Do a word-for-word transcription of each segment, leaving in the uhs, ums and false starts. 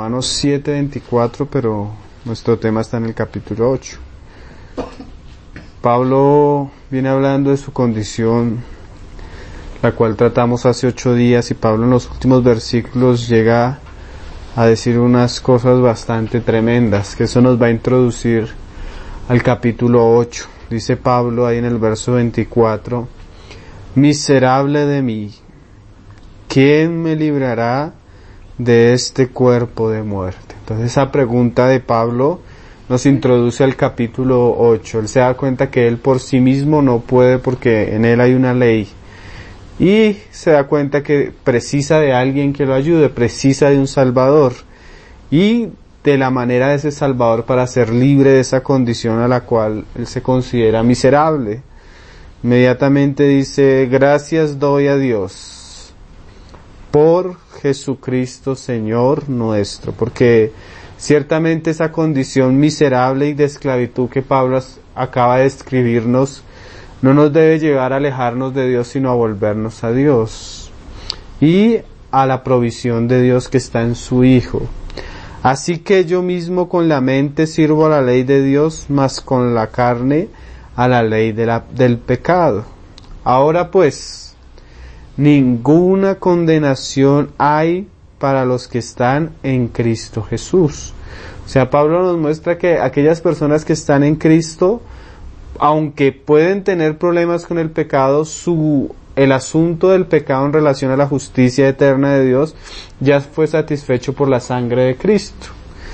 Romanos siete veinticuatro, pero nuestro tema está en el capítulo ocho. Pablo viene hablando de su condición, la cual tratamos hace ocho días, y Pablo en los últimos versículos llega a decir unas cosas bastante tremendas, que eso nos va a introducir al capítulo ocho. Dice Pablo ahí en el verso veinticuatro: miserable de mí, ¿quién me librará de este cuerpo de muerte? Entonces esa pregunta de Pablo nos introduce al capítulo ocho. Él se da cuenta que él por sí mismo no puede, porque en él hay una ley, y se da cuenta que precisa de alguien que lo ayude, precisa de un Salvador, y de la manera de ese Salvador para ser libre de esa condición a la cual él se considera miserable. Inmediatamente dice: gracias doy a Dios por Jesucristo Señor nuestro, porque ciertamente esa condición miserable y de esclavitud que Pablo acaba de describirnos no nos debe llevar a alejarnos de Dios, sino a volvernos a Dios y a la provisión de Dios que está en su Hijo. Así que yo mismo con la mente sirvo a la ley de Dios, mas con la carne a la ley de la, del pecado. Ahora pues, ninguna condenación hay para los que están en Cristo Jesús. O sea, Pablo nos muestra que aquellas personas que están en Cristo, aunque pueden tener problemas con el pecado, su, el asunto del pecado en relación a la justicia eterna de Dios ya fue satisfecho por la sangre de Cristo.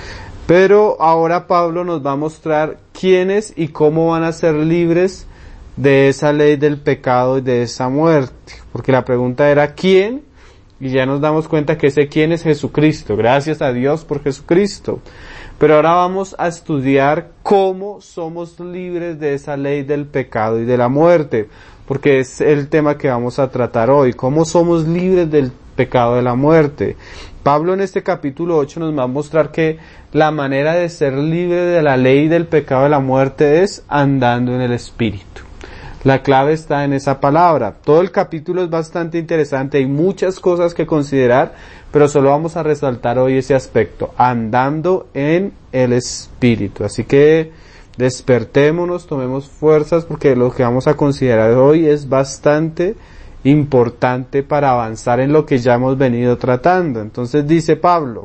Pero ahora Pablo nos va a mostrar quiénes y cómo van a ser libres de esa ley del pecado y de esa muerte. Porque la pregunta era ¿quién? Y ya nos damos cuenta que ese quién es Jesucristo. Gracias a Dios por Jesucristo. Pero ahora vamos a estudiar cómo somos libres de esa ley del pecado y de la muerte, porque es el tema que vamos a tratar hoy. ¿Cómo somos libres del pecado y de la muerte? Pablo en este capítulo ocho nos va a mostrar que la manera de ser libre de la ley del pecado y de la muerte es andando en el Espíritu. La clave está en esa palabra. Todo el capítulo es bastante interesante, hay muchas cosas que considerar, pero solo vamos a resaltar hoy ese aspecto, andando en el Espíritu. Así que despertémonos, tomemos fuerzas, porque lo que vamos a considerar hoy es bastante importante para avanzar en lo que ya hemos venido tratando. Entonces dice Pablo: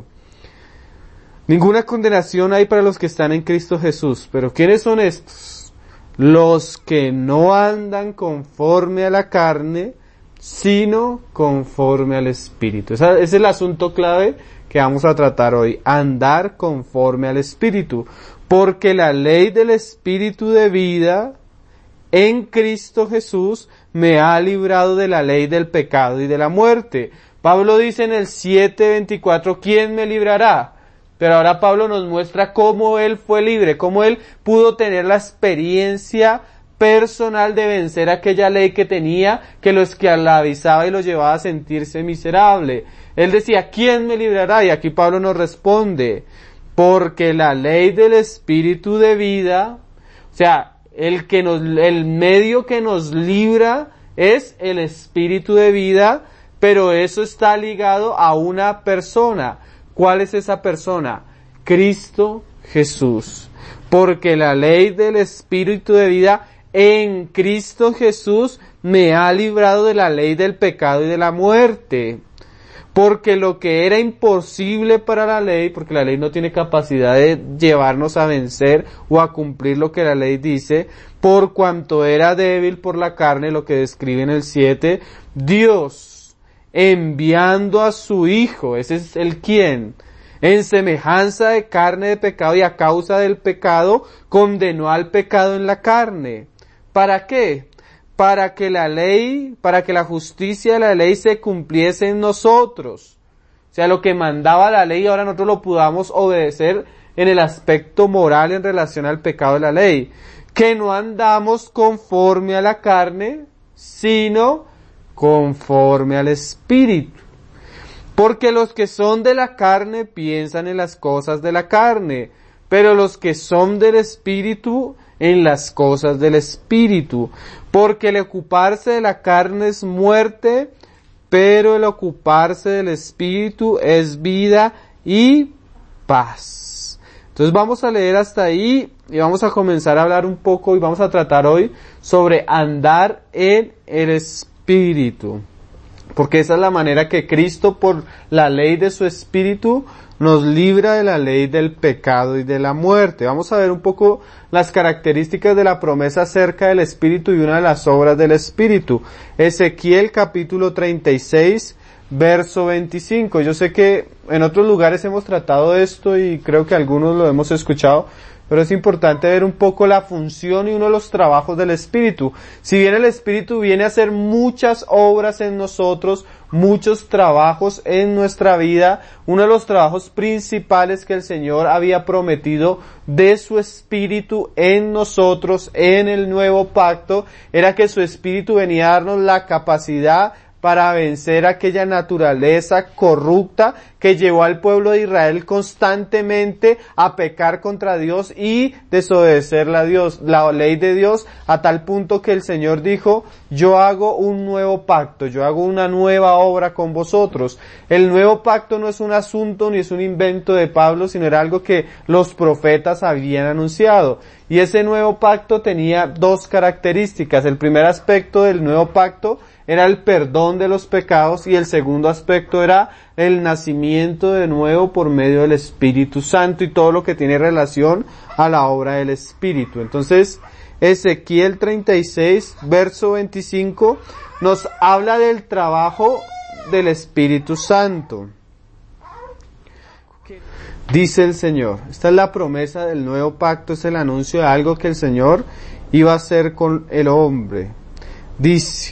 ninguna condenación hay para los que están en Cristo Jesús. Pero ¿quiénes son estos? Los que no andan conforme a la carne, sino conforme al Espíritu. Ese es el asunto clave que vamos a tratar hoy, andar conforme al Espíritu, porque la ley del Espíritu de vida en Cristo Jesús me ha librado de la ley del pecado y de la muerte. Pablo dice en el siete veinticuatro, ¿quién me librará? Pero ahora Pablo nos muestra cómo él fue libre, cómo él pudo tener la experiencia personal de vencer aquella ley que tenía, que lo esclavizaba y lo llevaba a sentirse miserable. Él decía, ¿quién me librará? Y aquí Pablo nos responde, porque la ley del Espíritu de vida, o sea, el que nos, el medio que nos libra es el Espíritu de vida, pero eso está ligado a una persona. ¿Cuál es esa persona? Cristo Jesús. Porque la ley del Espíritu de vida en Cristo Jesús me ha librado de la ley del pecado y de la muerte. Porque lo que era imposible para la ley, porque la ley no tiene capacidad de llevarnos a vencer o a cumplir lo que la ley dice, por cuanto era débil por la carne, lo que describe en el siete, Dios, enviando a su Hijo, ese es el quién, en semejanza de carne de pecado y a causa del pecado, condenó al pecado en la carne. ¿Para qué? Para que la ley, para que la justicia de la ley se cumpliese en nosotros. O sea, lo que mandaba la ley, ahora nosotros lo podamos obedecer en el aspecto moral en relación al pecado de la ley. Que no andamos conforme a la carne, sino conforme al Espíritu. Porque los que son de la carne piensan en las cosas de la carne, pero los que son del Espíritu en las cosas del Espíritu. Porque el ocuparse de la carne es muerte, pero el ocuparse del Espíritu es vida y paz. Entonces vamos a leer hasta ahí y vamos a comenzar a hablar un poco y vamos a tratar hoy sobre andar en el Espíritu. Porque esa es la manera que Cristo, por la ley de su Espíritu, nos libra de la ley del pecado y de la muerte. Vamos a ver un poco las características de la promesa acerca del Espíritu y una de las obras del Espíritu. Ezequiel capítulo treinta y seis, verso veinticinco. Yo sé que en otros lugares hemos tratado esto y creo que algunos lo hemos escuchado, pero es importante ver un poco la función y uno de los trabajos del Espíritu. Si bien el Espíritu viene a hacer muchas obras en nosotros, muchos trabajos en nuestra vida, uno de los trabajos principales que el Señor había prometido de su Espíritu en nosotros, en el nuevo pacto, era que su Espíritu venía a darnos la capacidad para vencer aquella naturaleza corrupta que llevó al pueblo de Israel constantemente a pecar contra Dios y desobedecer la Dios, la ley de Dios, a tal punto que el Señor dijo: yo hago un nuevo pacto, yo hago una nueva obra con vosotros. El nuevo pacto no es un asunto ni es un invento de Pablo, sino era algo que los profetas habían anunciado. Y ese nuevo pacto tenía dos características. El primer aspecto del nuevo pacto era el perdón de los pecados y el segundo aspecto era el nacimiento de nuevo por medio del Espíritu Santo y todo lo que tiene relación a la obra del Espíritu. Entonces, Ezequiel treinta y seis, verso veinticinco, nos habla del trabajo del Espíritu Santo. Dice el Señor, esta es la promesa del nuevo pacto, es el anuncio de algo que el Señor iba a hacer con el hombre. Dice: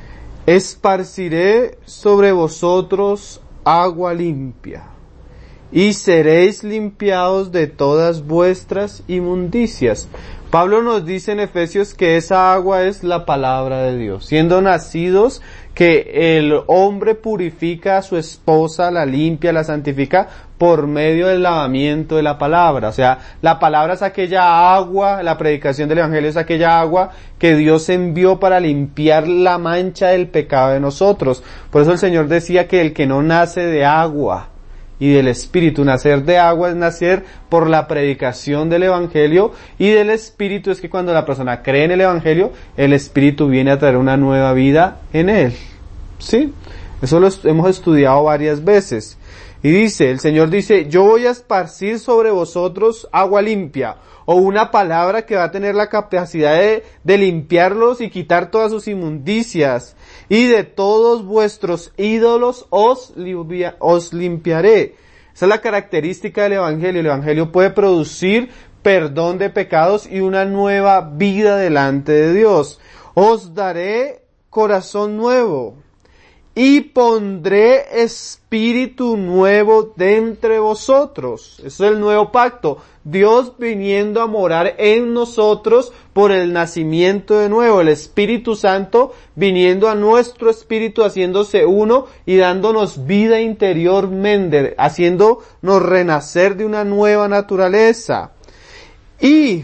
esparciré sobre vosotros agua limpia, y seréis limpiados de todas vuestras inmundicias. Pablo nos dice en Efesios que esa agua es la palabra de Dios. Siendo nacidos, que el hombre purifica a su esposa, la limpia, la santifica por medio del lavamiento de la palabra. O sea, la palabra es aquella agua, la predicación del Evangelio es aquella agua que Dios envió para limpiar la mancha del pecado de nosotros. Por eso el Señor decía que el que no nace de agua y del Espíritu, nacer de agua es nacer por la predicación del Evangelio, y del Espíritu es que cuando la persona cree en el Evangelio, el Espíritu viene a traer una nueva vida en él. ¿Sí? Eso lo hemos estudiado varias veces. Y dice, el Señor dice: yo voy a esparcir sobre vosotros agua limpia, o una palabra que va a tener la capacidad de, de limpiarlos y quitar todas sus inmundicias, y de todos vuestros ídolos os, limpia, os limpiaré. Esa es la característica del Evangelio. El Evangelio puede producir perdón de pecados y una nueva vida delante de Dios. Os daré corazón nuevo, y pondré espíritu nuevo de entre vosotros. Eso es el nuevo pacto. Dios viniendo a morar en nosotros por el nacimiento de nuevo. El Espíritu Santo viniendo a nuestro espíritu, haciéndose uno y dándonos vida interiormente, haciéndonos renacer de una nueva naturaleza. Y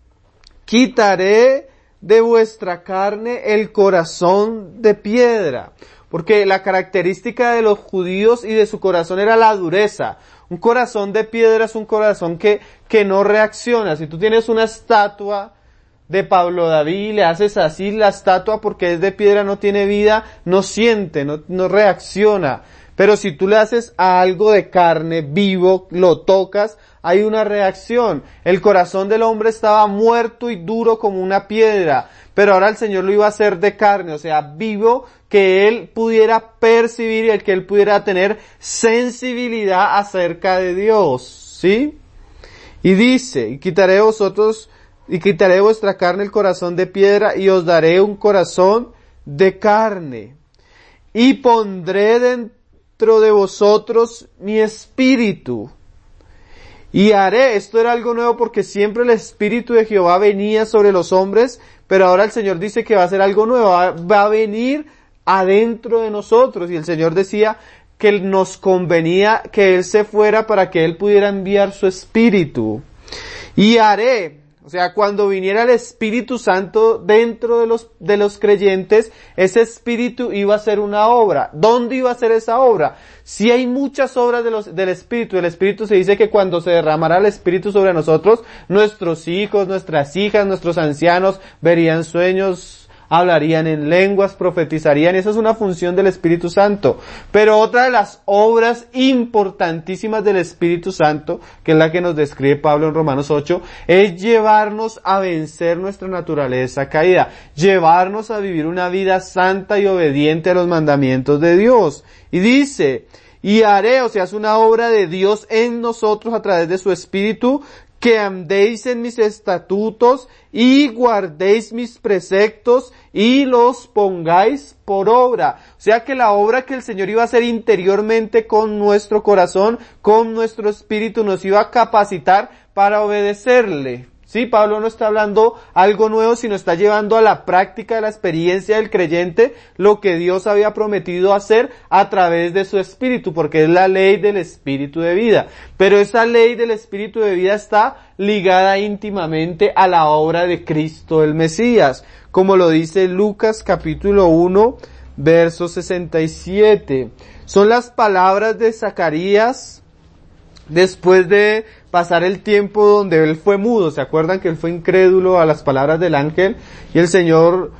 quitaré de vuestra carne el corazón de piedra. Porque la característica de los judíos y de su corazón era la dureza. Un corazón de piedra es un corazón que, que no reacciona. Si tú tienes una estatua de Pablo David y le haces así la estatua porque es de piedra, no tiene vida, no siente, no, no reacciona. Pero si tú le haces a algo de carne, vivo, lo tocas, hay una reacción. El corazón del hombre estaba muerto y duro como una piedra, pero ahora el Señor lo iba a hacer de carne, o sea, vivo, que él pudiera percibir y el que él pudiera tener sensibilidad acerca de Dios, ¿sí? Y dice, y quitaré de vosotros, y quitaré de vuestra carne el corazón de piedra, y os daré un corazón de carne, y pondré dentro de vosotros mi espíritu, y haré, esto era algo nuevo porque siempre el Espíritu de Jehová venía sobre los hombres, pero ahora el Señor dice que va a hacer algo nuevo, va a venir adentro de nosotros, y el Señor decía que nos convenía que Él se fuera para que Él pudiera enviar su Espíritu. Y haré, O sea, cuando viniera el Espíritu Santo dentro de los, de los creyentes, ese Espíritu iba a hacer una obra. ¿Dónde iba a hacer esa obra? Si hay muchas obras de los, del Espíritu, el Espíritu se dice que cuando se derramará el Espíritu sobre nosotros, nuestros hijos, nuestras hijas, nuestros ancianos verían sueños, hablarían en lenguas, profetizarían, esa es una función del Espíritu Santo. Pero otra de las obras importantísimas del Espíritu Santo, que es la que nos describe Pablo en Romanos ocho, es llevarnos a vencer nuestra naturaleza caída, llevarnos a vivir una vida santa y obediente a los mandamientos de Dios. Y dice, y haré, o sea, es una obra de Dios en nosotros a través de su Espíritu, que andéis en mis estatutos y guardéis mis preceptos y los pongáis por obra. O sea que la obra que el Señor iba a hacer interiormente con nuestro corazón, con nuestro espíritu, nos iba a capacitar para obedecerle. Sí, Pablo no está hablando algo nuevo, sino está llevando a la práctica de la experiencia del creyente lo que Dios había prometido hacer a través de su Espíritu, porque es la ley del Espíritu de vida. Pero esa ley del Espíritu de vida está ligada íntimamente a la obra de Cristo el Mesías, como lo dice Lucas capítulo uno, verso sesenta y siete. Son las palabras de Zacarías después de pasar el tiempo donde él fue mudo. ¿Se acuerdan que él fue incrédulo a las palabras del ángel? Y el Señor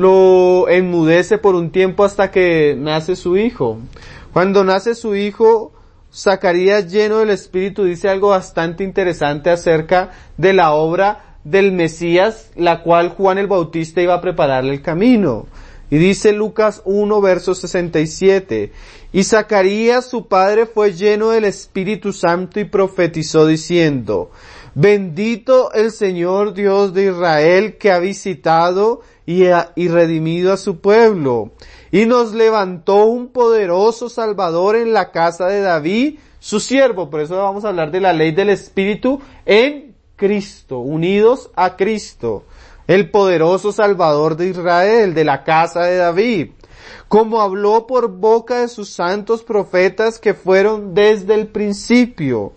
lo enmudece por un tiempo hasta que nace su hijo. Cuando nace su hijo, Zacarías, lleno del Espíritu, dice algo bastante interesante acerca de la obra del Mesías, la cual Juan el Bautista iba a prepararle el camino. Y dice Lucas uno, verso sesenta y siete, y Zacarías su padre fue lleno del Espíritu Santo y profetizó diciendo, bendito el Señor Dios de Israel, que ha visitado y, ha, y redimido a su pueblo, y nos levantó un poderoso Salvador en la casa de David, su siervo. Por eso vamos a hablar de la ley del Espíritu en Cristo, unidos a Cristo, el poderoso Salvador de Israel, de la casa de David, como habló por boca de sus santos profetas que fueron desde el principio,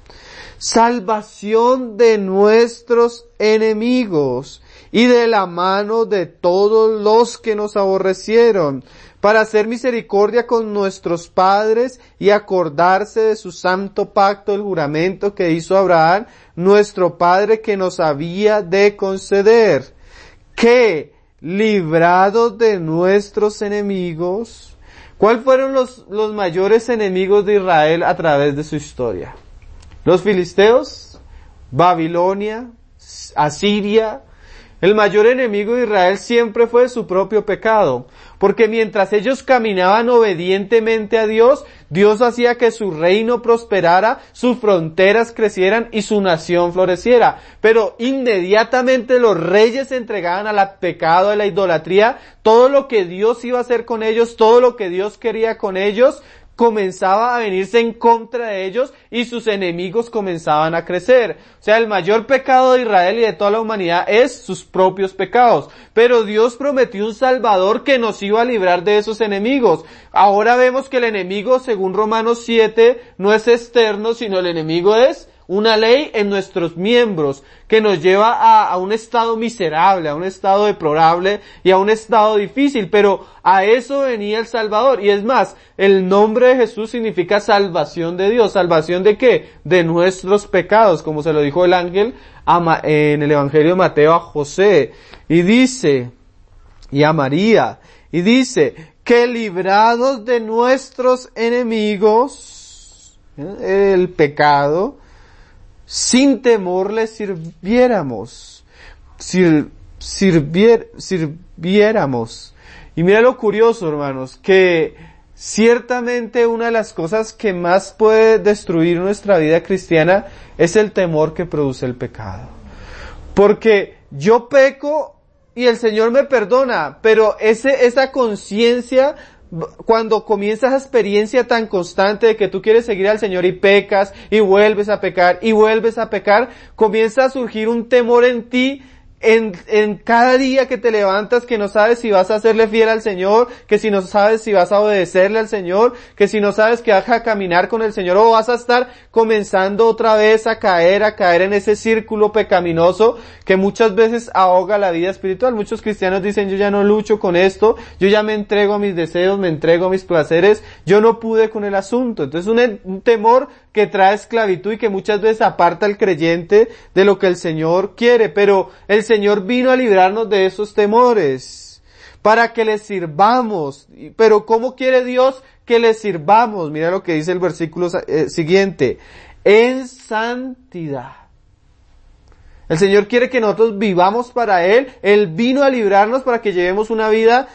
salvación de nuestros enemigos y de la mano de todos los que nos aborrecieron, para hacer misericordia con nuestros padres y acordarse de su santo pacto, el juramento que hizo Abraham, nuestro padre, que nos había de conceder, que librados de nuestros enemigos. ¿Cuáles fueron los, los mayores enemigos de Israel a través de su historia? Los filisteos, Babilonia, Asiria. El mayor enemigo de Israel siempre fue su propio pecado, porque mientras ellos caminaban obedientemente a Dios, Dios hacía que su reino prosperara, sus fronteras crecieran y su nación floreciera. Pero inmediatamente los reyes se entregaban al pecado, a la idolatría, todo lo que Dios iba a hacer con ellos, todo lo que Dios quería con ellos, comenzaba a venirse en contra de ellos y sus enemigos comenzaban a crecer. O sea, el mayor pecado de Israel y de toda la humanidad es sus propios pecados. Pero Dios prometió un Salvador que nos iba a librar de esos enemigos. Ahora vemos que el enemigo, según Romanos siete, no es externo, sino el enemigo es una ley en nuestros miembros que nos lleva a, a un estado miserable, a un estado deplorable y a un estado difícil, pero a eso venía el Salvador. Y es más, el nombre de Jesús significa salvación de Dios. ¿Salvación de qué? De nuestros pecados, como se lo dijo el ángel a, en el Evangelio de Mateo a José. Y dice, y a María, y dice, que librados de nuestros enemigos, ¿eh? el pecado, sin temor les sirviéramos, sir, sirvier, sirviéramos. Y mira lo curioso, hermanos, que ciertamente una de las cosas que más puede destruir nuestra vida cristiana es el temor que produce el pecado. Porque yo peco y el Señor me perdona, pero ese, esa conciencia, cuando comienza esa experiencia tan constante de que tú quieres seguir al Señor y pecas, y vuelves a pecar, y vuelves a pecar, comienza a surgir un temor en ti en, en cada día que te levantas, que no sabes si vas a serle fiel al Señor, que si no sabes si vas a obedecerle al Señor, que si no sabes que vas a caminar con el Señor, o vas a estar comenzando otra vez a caer, a caer en ese círculo pecaminoso que muchas veces ahoga la vida espiritual. Muchos cristianos dicen, yo ya no lucho con esto, yo ya me entrego a mis deseos, me entrego a mis placeres, yo no pude con el asunto. Entonces un, un temor que trae esclavitud y que muchas veces aparta al creyente de lo que el Señor quiere, pero el Señor vino a librarnos de esos temores, para que le sirvamos. Pero ¿cómo quiere Dios que le sirvamos? Mira lo que dice el versículo eh, siguiente, en santidad. El Señor quiere que nosotros vivamos para Él, Él vino a librarnos para que llevemos una vida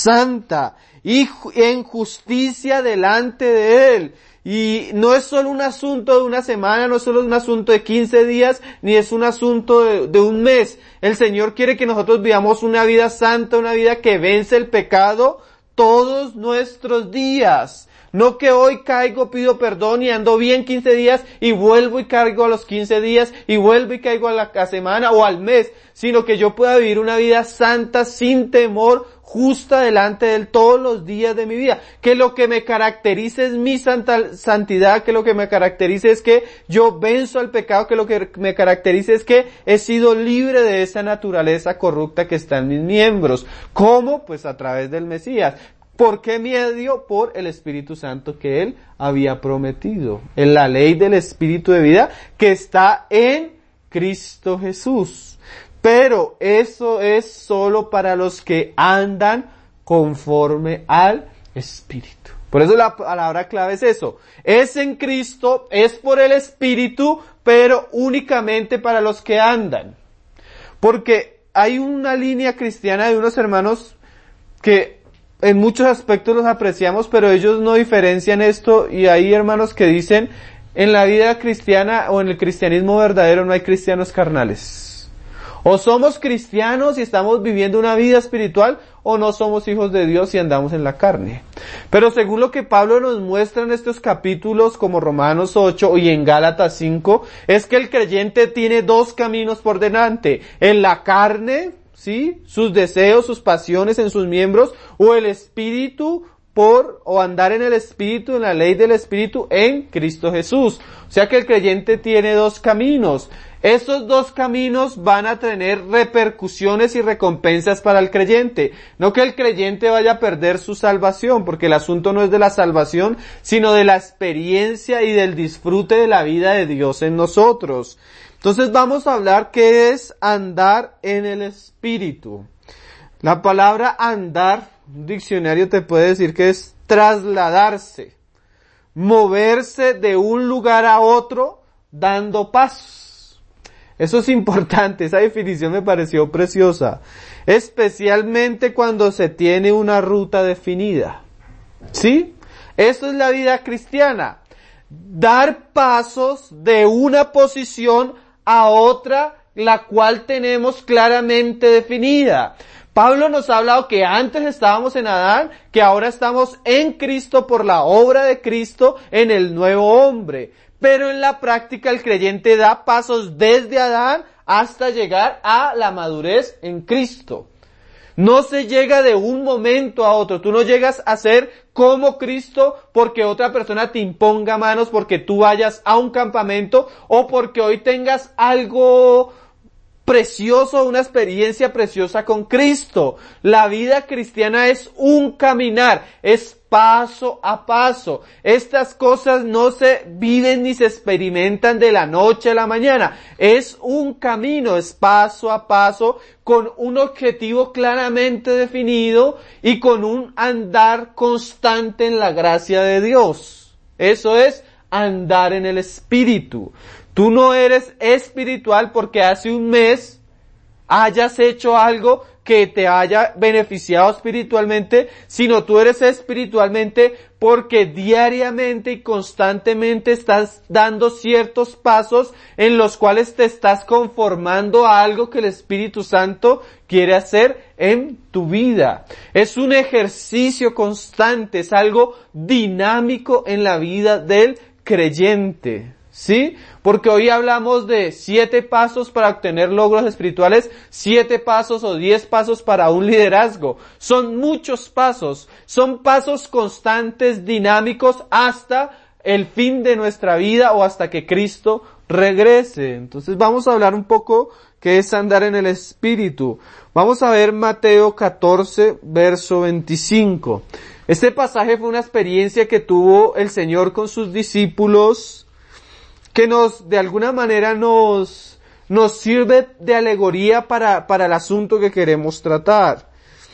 santa y en justicia delante de Él. Y no es solo un asunto de una semana, no es solo un asunto de quince días, ni es un asunto de, de un mes. El Señor quiere que nosotros vivamos una vida santa, una vida que vence el pecado todos nuestros días. No que hoy caigo, pido perdón y ando bien quince días y vuelvo y caigo a los quince días y vuelvo y caigo a la a semana o al mes, sino que yo pueda vivir una vida santa, sin temor, justa delante de Él todos los días de mi vida. Que lo que me caracterice es mi santa, santidad, que lo que me caracterice es que yo venzo al pecado, que lo que me caracterice es que he sido libre de esa naturaleza corrupta que está en mis miembros. ¿Cómo? Pues a través del Mesías. ¿Por qué medio? Por el Espíritu Santo que Él había prometido. En la ley del Espíritu de vida que está en Cristo Jesús. Pero eso es solo para los que andan conforme al Espíritu. Por eso la palabra clave es eso. Es en Cristo, es por el Espíritu, pero únicamente para los que andan. Porque hay una línea cristiana de unos hermanos que en muchos aspectos los apreciamos, pero ellos no diferencian esto, y hay hermanos que dicen, en la vida cristiana o en el cristianismo verdadero no hay cristianos carnales. O somos cristianos y estamos viviendo una vida espiritual, o no somos hijos de Dios y andamos en la carne. Pero según lo que Pablo nos muestra en estos capítulos, como Romanos ocho y en Gálatas cinco, es que el creyente tiene dos caminos por delante. En la carne, ¿sí? Sus deseos, sus pasiones en sus miembros, o el espíritu por, o andar en el espíritu, en la ley del espíritu en Cristo Jesús. O sea que el creyente tiene dos caminos. Estos dos caminos van a tener repercusiones y recompensas para el creyente. No que el creyente vaya a perder su salvación, porque el asunto no es de la salvación, sino de la experiencia y del disfrute de la vida de Dios en nosotros. Entonces vamos a hablar qué es andar en el Espíritu. La palabra andar, un diccionario te puede decir que es trasladarse, moverse de un lugar a otro dando pasos. Eso es importante, esa definición me pareció preciosa, especialmente cuando se tiene una ruta definida. ¿Sí? Eso es la vida cristiana. Dar pasos de una posición a otra, la cual tenemos claramente definida. Pablo nos ha hablado que antes estábamos en Adán, que ahora estamos en Cristo por la obra de Cristo en el nuevo hombre. Pero en la práctica el creyente da pasos desde Adán hasta llegar a la madurez en Cristo. No se llega de un momento a otro. Tú no llegas a ser como Cristo porque otra persona te imponga manos, porque tú vayas a un campamento o porque hoy tengas algo precioso, una experiencia preciosa con Cristo. La vida cristiana es un caminar, es paso a paso. Estas cosas no se viven ni se experimentan de la noche a la mañana. Es un camino, es paso a paso, con un objetivo claramente definido y con un andar constante en la gracia de Dios. Eso es andar en el Espíritu. Tú no eres espiritual porque hace un mes hayas hecho algo que te haya beneficiado espiritualmente, sino tú eres espiritualmente porque diariamente y constantemente estás dando ciertos pasos en los cuales te estás conformando a algo que el Espíritu Santo quiere hacer en tu vida. Es un ejercicio constante, es algo dinámico en la vida del creyente. ¿Sí? Porque hoy hablamos de siete pasos para obtener logros espirituales, siete pasos o diez pasos para un liderazgo. Son muchos pasos, son pasos constantes, dinámicos, hasta el fin de nuestra vida o hasta que Cristo regrese. Entonces vamos a hablar un poco qué es andar en el Espíritu. Vamos a ver Mateo catorce, verso veinticinco. Este pasaje fue una experiencia que tuvo el Señor con sus discípulos, que nos, de alguna manera nos, nos sirve de alegoría para, para el asunto que queremos tratar.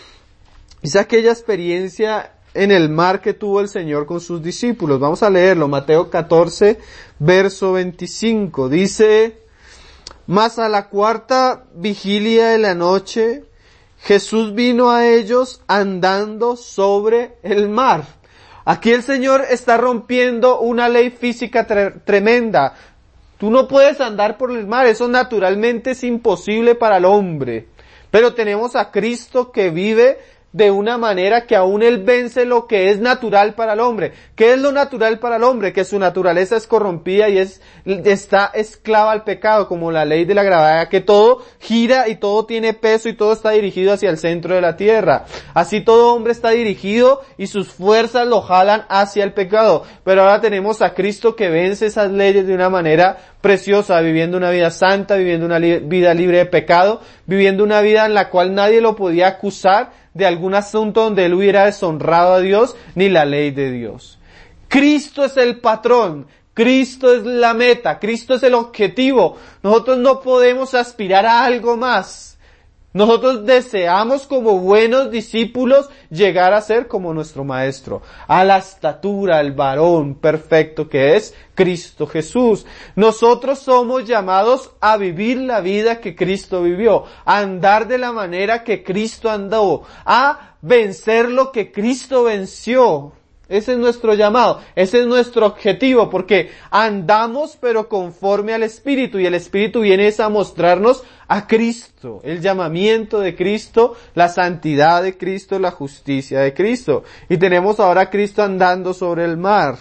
Es aquella experiencia en el mar que tuvo el Señor con sus discípulos. Vamos a leerlo, Mateo catorce, verso veinticinco. Dice, mas a la cuarta vigilia de la noche, Jesús vino a ellos andando sobre el mar. Aquí el Señor está rompiendo una ley física tre- tremenda. Tú no puedes andar por el mar, eso naturalmente es imposible para el hombre. Pero tenemos a Cristo que vive de una manera que aún Él vence lo que es natural para el hombre. ¿Qué es lo natural para el hombre? Que su naturaleza es corrompida y es, está esclava al pecado, como la ley de la gravedad, que todo gira y todo tiene peso y todo está dirigido hacia el centro de la tierra. Así todo hombre está dirigido y sus fuerzas lo jalan hacia el pecado. Pero ahora tenemos a Cristo que vence esas leyes de una manera preciosa, viviendo una vida santa, viviendo una li- vida libre de pecado, viviendo una vida en la cual nadie lo podía acusar de algún asunto donde él hubiera deshonrado a Dios, ni la ley de Dios. Cristo es el patrón, Cristo es la meta, Cristo es el objetivo. Nosotros no podemos aspirar a algo más. Nosotros deseamos como buenos discípulos llegar a ser como nuestro Maestro, a la estatura, el varón perfecto que es Cristo Jesús. Nosotros somos llamados a vivir la vida que Cristo vivió, a andar de la manera que Cristo andó, a vencer lo que Cristo venció. Ese es nuestro llamado, ese es nuestro objetivo, porque andamos pero conforme al Espíritu, y el Espíritu viene a mostrarnos a Cristo, el llamamiento de Cristo, la santidad de Cristo, la justicia de Cristo. Y tenemos ahora a Cristo andando sobre el mar.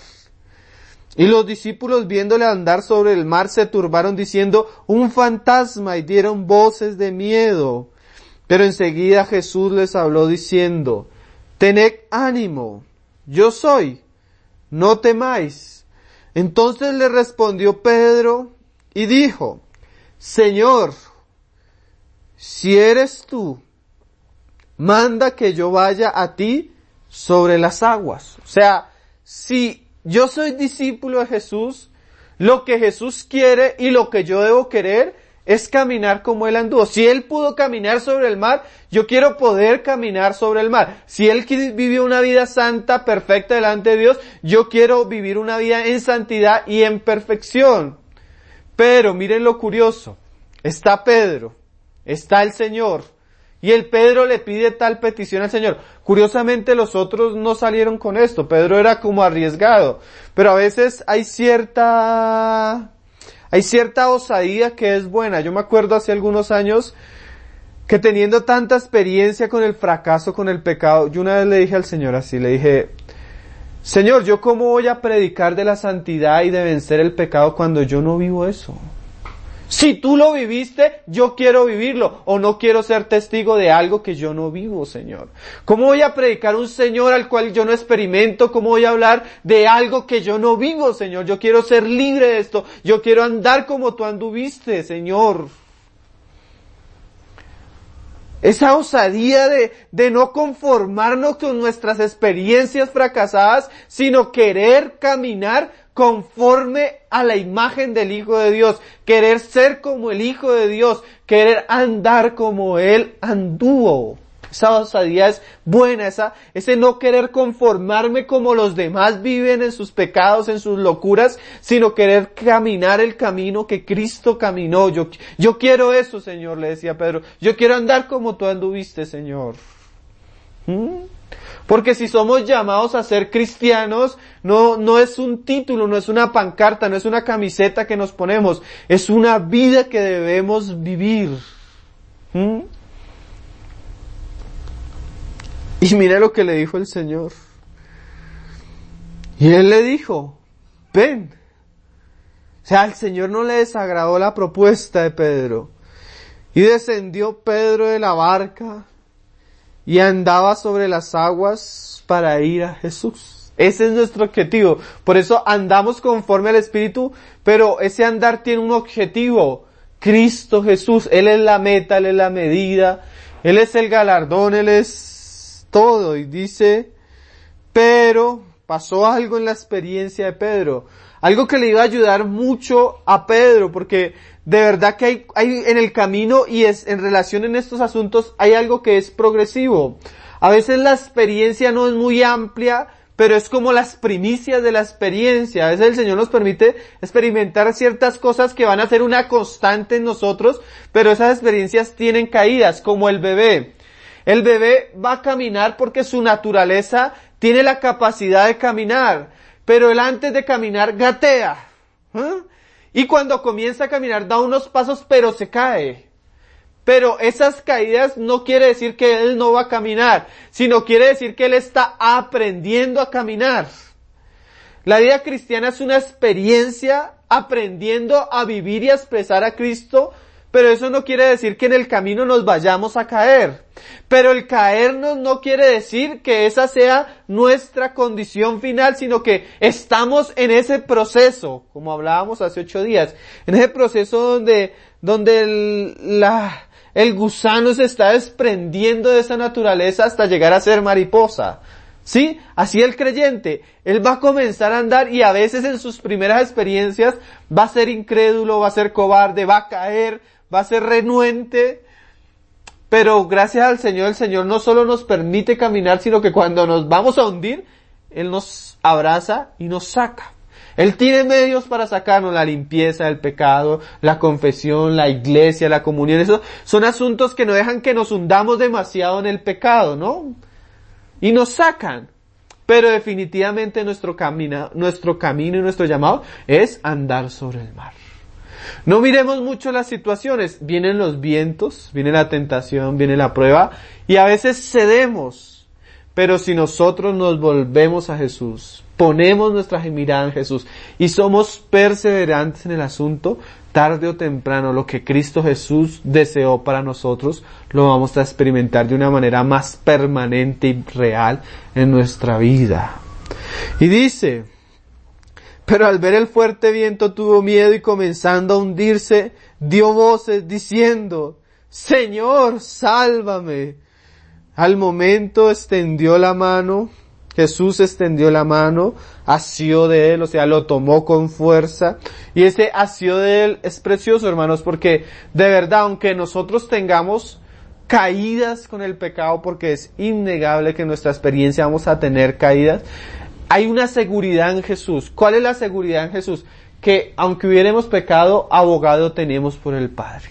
Y los discípulos, viéndole andar sobre el mar, se turbaron diciendo, un fantasma, y dieron voces de miedo. Pero enseguida Jesús les habló diciendo, tened ánimo, yo soy, no temáis. Entonces le respondió Pedro y dijo, Señor, si eres tú, manda que yo vaya a ti sobre las aguas. O sea, si yo soy discípulo de Jesús, lo que Jesús quiere y lo que yo debo querer es caminar como Él anduvo. Si Él pudo caminar sobre el mar, yo quiero poder caminar sobre el mar. Si Él vivió una vida santa, perfecta delante de Dios, yo quiero vivir una vida en santidad y en perfección. Pero miren lo curioso, está Pedro, está el Señor, y el Pedro le pide tal petición al Señor. Curiosamente los otros no salieron con esto, Pedro era como arriesgado, pero a veces hay cierta... Hay cierta osadía que es buena. Yo me acuerdo hace algunos años que teniendo tanta experiencia con el fracaso, con el pecado, yo una vez le dije al Señor así, le dije, Señor, ¿yo cómo voy a predicar de la santidad y de vencer el pecado cuando yo no vivo eso? Si tú lo viviste, yo quiero vivirlo, o no quiero ser testigo de algo que yo no vivo, Señor. ¿Cómo voy a predicar un Señor al cual yo no experimento? ¿Cómo voy a hablar de algo que yo no vivo, Señor? Yo quiero ser libre de esto, yo quiero andar como tú anduviste, Señor. Esa osadía de, de no conformarnos con nuestras experiencias fracasadas, sino querer caminar conforme a la imagen del Hijo de Dios, querer ser como el Hijo de Dios, querer andar como Él anduvo. Esa osadía es buena, esa, ese no querer conformarme como los demás viven en sus pecados, en sus locuras, sino querer caminar el camino que Cristo caminó. Yo, yo quiero eso, Señor, le decía Pedro. Yo quiero andar como tú anduviste, Señor. ¿Mm? Porque si somos llamados a ser cristianos, no, no es un título, no es una pancarta, no es una camiseta que nos ponemos, es una vida que debemos vivir. ¿Mm? Y mira lo que le dijo el Señor. Y Él le dijo, ven. O sea, al Señor no le desagradó la propuesta de Pedro. Y descendió Pedro de la barca y andaba sobre las aguas para ir a Jesús. Ese es nuestro objetivo. Por eso andamos conforme al Espíritu, pero ese andar tiene un objetivo. Cristo Jesús. Él es la meta, Él es la medida, Él es el galardón, Él es todo. Y dice, pero pasó algo en la experiencia de Pedro. Algo que le iba a ayudar mucho a Pedro, porque de verdad que hay, hay en el camino y es en relación en estos asuntos hay algo que es progresivo. A veces la experiencia no es muy amplia, pero es como las primicias de la experiencia. A veces el Señor nos permite experimentar ciertas cosas que van a ser una constante en nosotros, pero esas experiencias tienen caídas, como el bebé. El bebé va a caminar porque su naturaleza tiene la capacidad de caminar, pero él antes de caminar gatea. ¿eh? Y cuando comienza a caminar da unos pasos pero se cae. Pero esas caídas no quiere decir que él no va a caminar, sino quiere decir que él está aprendiendo a caminar. La vida cristiana es una experiencia aprendiendo a vivir y a expresar a Cristo, pero eso no quiere decir que en el camino nos vayamos a caer. Pero el caernos no quiere decir que esa sea nuestra condición final, sino que estamos en ese proceso, como hablábamos hace ocho días, en ese proceso donde, donde el, la, el gusano se está desprendiendo de esa naturaleza hasta llegar a ser mariposa. ¿Sí? Así el creyente, él va a comenzar a andar y a veces en sus primeras experiencias va a ser incrédulo, va a ser cobarde, va a caer, va a ser renuente, pero gracias al Señor, el Señor no solo nos permite caminar, sino que cuando nos vamos a hundir, Él nos abraza y nos saca. Él tiene medios para sacarnos: la limpieza del pecado, la confesión, la iglesia, la comunión. Esos son asuntos que no dejan que nos hundamos demasiado en el pecado, ¿no? Y nos sacan. Pero definitivamente nuestro camino, nuestro camino y nuestro llamado es andar sobre el mar. No miremos mucho las situaciones. Vienen los vientos, viene la tentación, viene la prueba y a veces cedemos. Pero si nosotros nos volvemos a Jesús, ponemos nuestra mirada en Jesús y somos perseverantes en el asunto, tarde o temprano lo que Cristo Jesús deseó para nosotros lo vamos a experimentar de una manera más permanente y real en nuestra vida. Y dice: pero al ver el fuerte viento tuvo miedo y comenzando a hundirse, dio voces diciendo: Señor, sálvame. Al momento extendió la mano, Jesús extendió la mano, asió de él, o sea, lo tomó con fuerza. Y ese asió de él es precioso, hermanos, porque de verdad, aunque nosotros tengamos caídas con el pecado, porque es innegable que en nuestra experiencia vamos a tener caídas, hay una seguridad en Jesús. ¿Cuál es la seguridad en Jesús? Que aunque hubiéramos pecado, abogado tenemos por el Padre.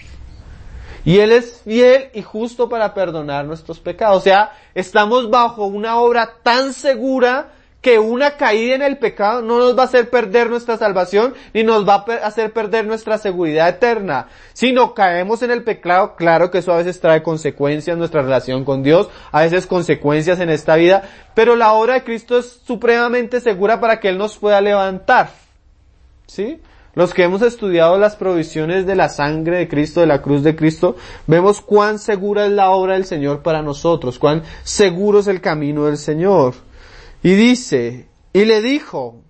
Y Él es fiel y justo para perdonar nuestros pecados. O sea, estamos bajo una obra tan segura que una caída en el pecado no nos va a hacer perder nuestra salvación, ni nos va a hacer perder nuestra seguridad eterna. Si no caemos en el pecado, claro que eso a veces trae consecuencias en nuestra relación con Dios, a veces consecuencias en esta vida, pero la obra de Cristo es supremamente segura para que Él nos pueda levantar. ¿Sí? Los que hemos estudiado las provisiones de la sangre de Cristo, de la cruz de Cristo, vemos cuán segura es la obra del Señor para nosotros, cuán seguro es el camino del Señor. Y dice, y le dijo: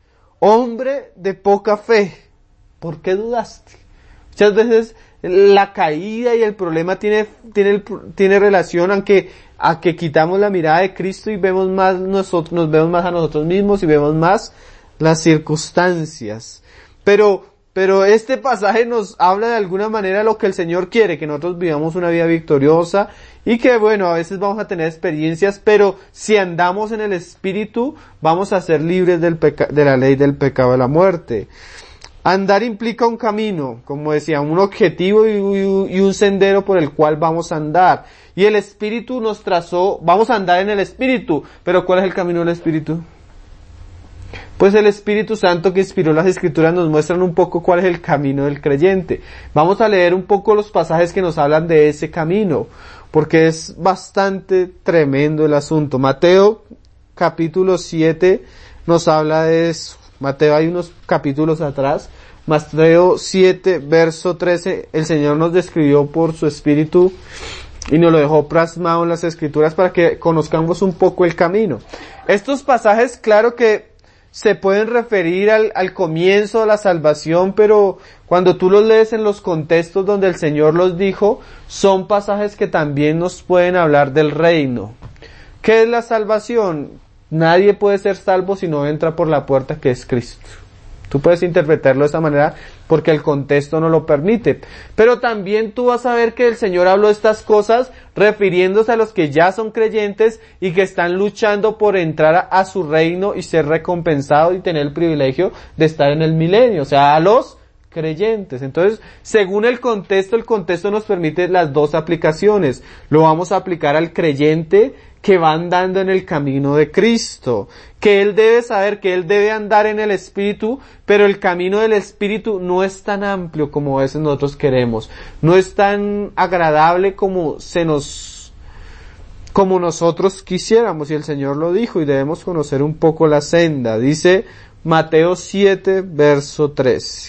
hombre de poca fe, ¿por qué dudaste? Muchas veces la caída y el problema tiene, tiene, tiene relación aunque, a que quitamos la mirada de Cristo y vemos más nosotros, nos vemos más a nosotros mismos y vemos más las circunstancias. Pero, pero este pasaje nos habla de alguna manera de lo que el Señor quiere, que nosotros vivamos una vida victoriosa y que bueno, a veces vamos a tener experiencias, pero si andamos en el Espíritu, vamos a ser libres del peca- de la ley del pecado y de la muerte. Andar implica un camino, como decía, un objetivo y, y, y un sendero por el cual vamos a andar. Y el Espíritu nos trazó, vamos a andar en el Espíritu, pero ¿cuál es el camino del Espíritu? Pues el Espíritu Santo que inspiró las Escrituras nos muestran un poco cuál es el camino del creyente. Vamos a leer un poco los pasajes que nos hablan de ese camino, porque es bastante tremendo el asunto. Mateo capítulo siete nos habla de eso. Mateo, hay unos capítulos atrás, Mateo siete, verso trece, el Señor nos describió por su Espíritu y nos lo dejó plasmado en las Escrituras para que conozcamos un poco el camino. Estos pasajes, claro que se pueden referir al, al comienzo de la salvación, pero cuando tú los lees en los contextos donde el Señor los dijo, son pasajes que también nos pueden hablar del reino. ¿Qué es la salvación? Nadie puede ser salvo si no entra por la puerta que es Cristo. Tú puedes interpretarlo de esa manera porque el contexto no lo permite. Pero también tú vas a ver que el Señor habló estas cosas refiriéndose a los que ya son creyentes y que están luchando por entrar a, a su reino y ser recompensados y tener el privilegio de estar en el milenio. O sea, a los creyentes. Entonces, según el contexto, el contexto nos permite las dos aplicaciones. Lo vamos a aplicar al creyente que va andando en el camino de Cristo, que él debe saber que él debe andar en el Espíritu, pero el camino del Espíritu no es tan amplio como a veces nosotros queremos, no es tan agradable como se nos, como nosotros quisiéramos, y el Señor lo dijo, y debemos conocer un poco la senda. Dice Mateo siete, verso trece.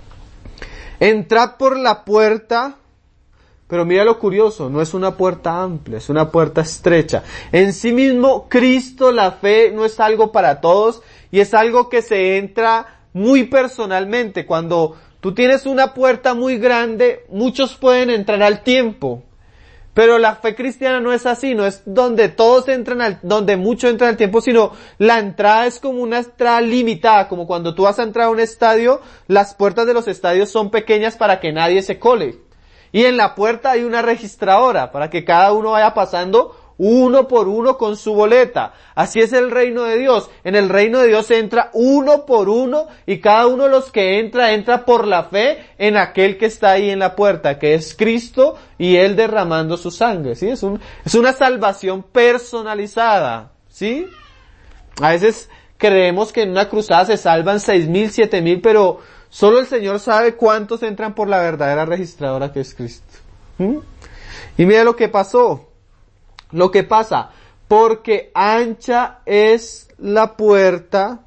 Entrad por la puerta. Pero mira lo curioso, no es una puerta amplia, es una puerta estrecha. En sí mismo, Cristo, la fe, no es algo para todos y es algo que se entra muy personalmente. Cuando tú tienes una puerta muy grande, muchos pueden entrar al tiempo. Pero la fe cristiana no es así, no es donde todos entran al, donde muchos entran al tiempo, sino la entrada es como una entrada limitada, como cuando tú vas a entrar a un estadio, las puertas de los estadios son pequeñas para que nadie se cole. Y en la puerta hay una registradora para que cada uno vaya pasando uno por uno con su boleta. Así es el reino de Dios. En el reino de Dios se entra uno por uno y cada uno de los que entra, entra por la fe en aquel que está ahí en la puerta, que es Cristo y Él derramando su sangre. ¿Sí? Es un, es una salvación personalizada. ¿Sí? A veces creemos que en una cruzada se salvan seis mil, siete mil, pero solo el Señor sabe cuántos entran por la verdadera registradora que es Cristo. ¿Mm? Y mira lo que pasó. Lo que pasa, porque ancha es la puerta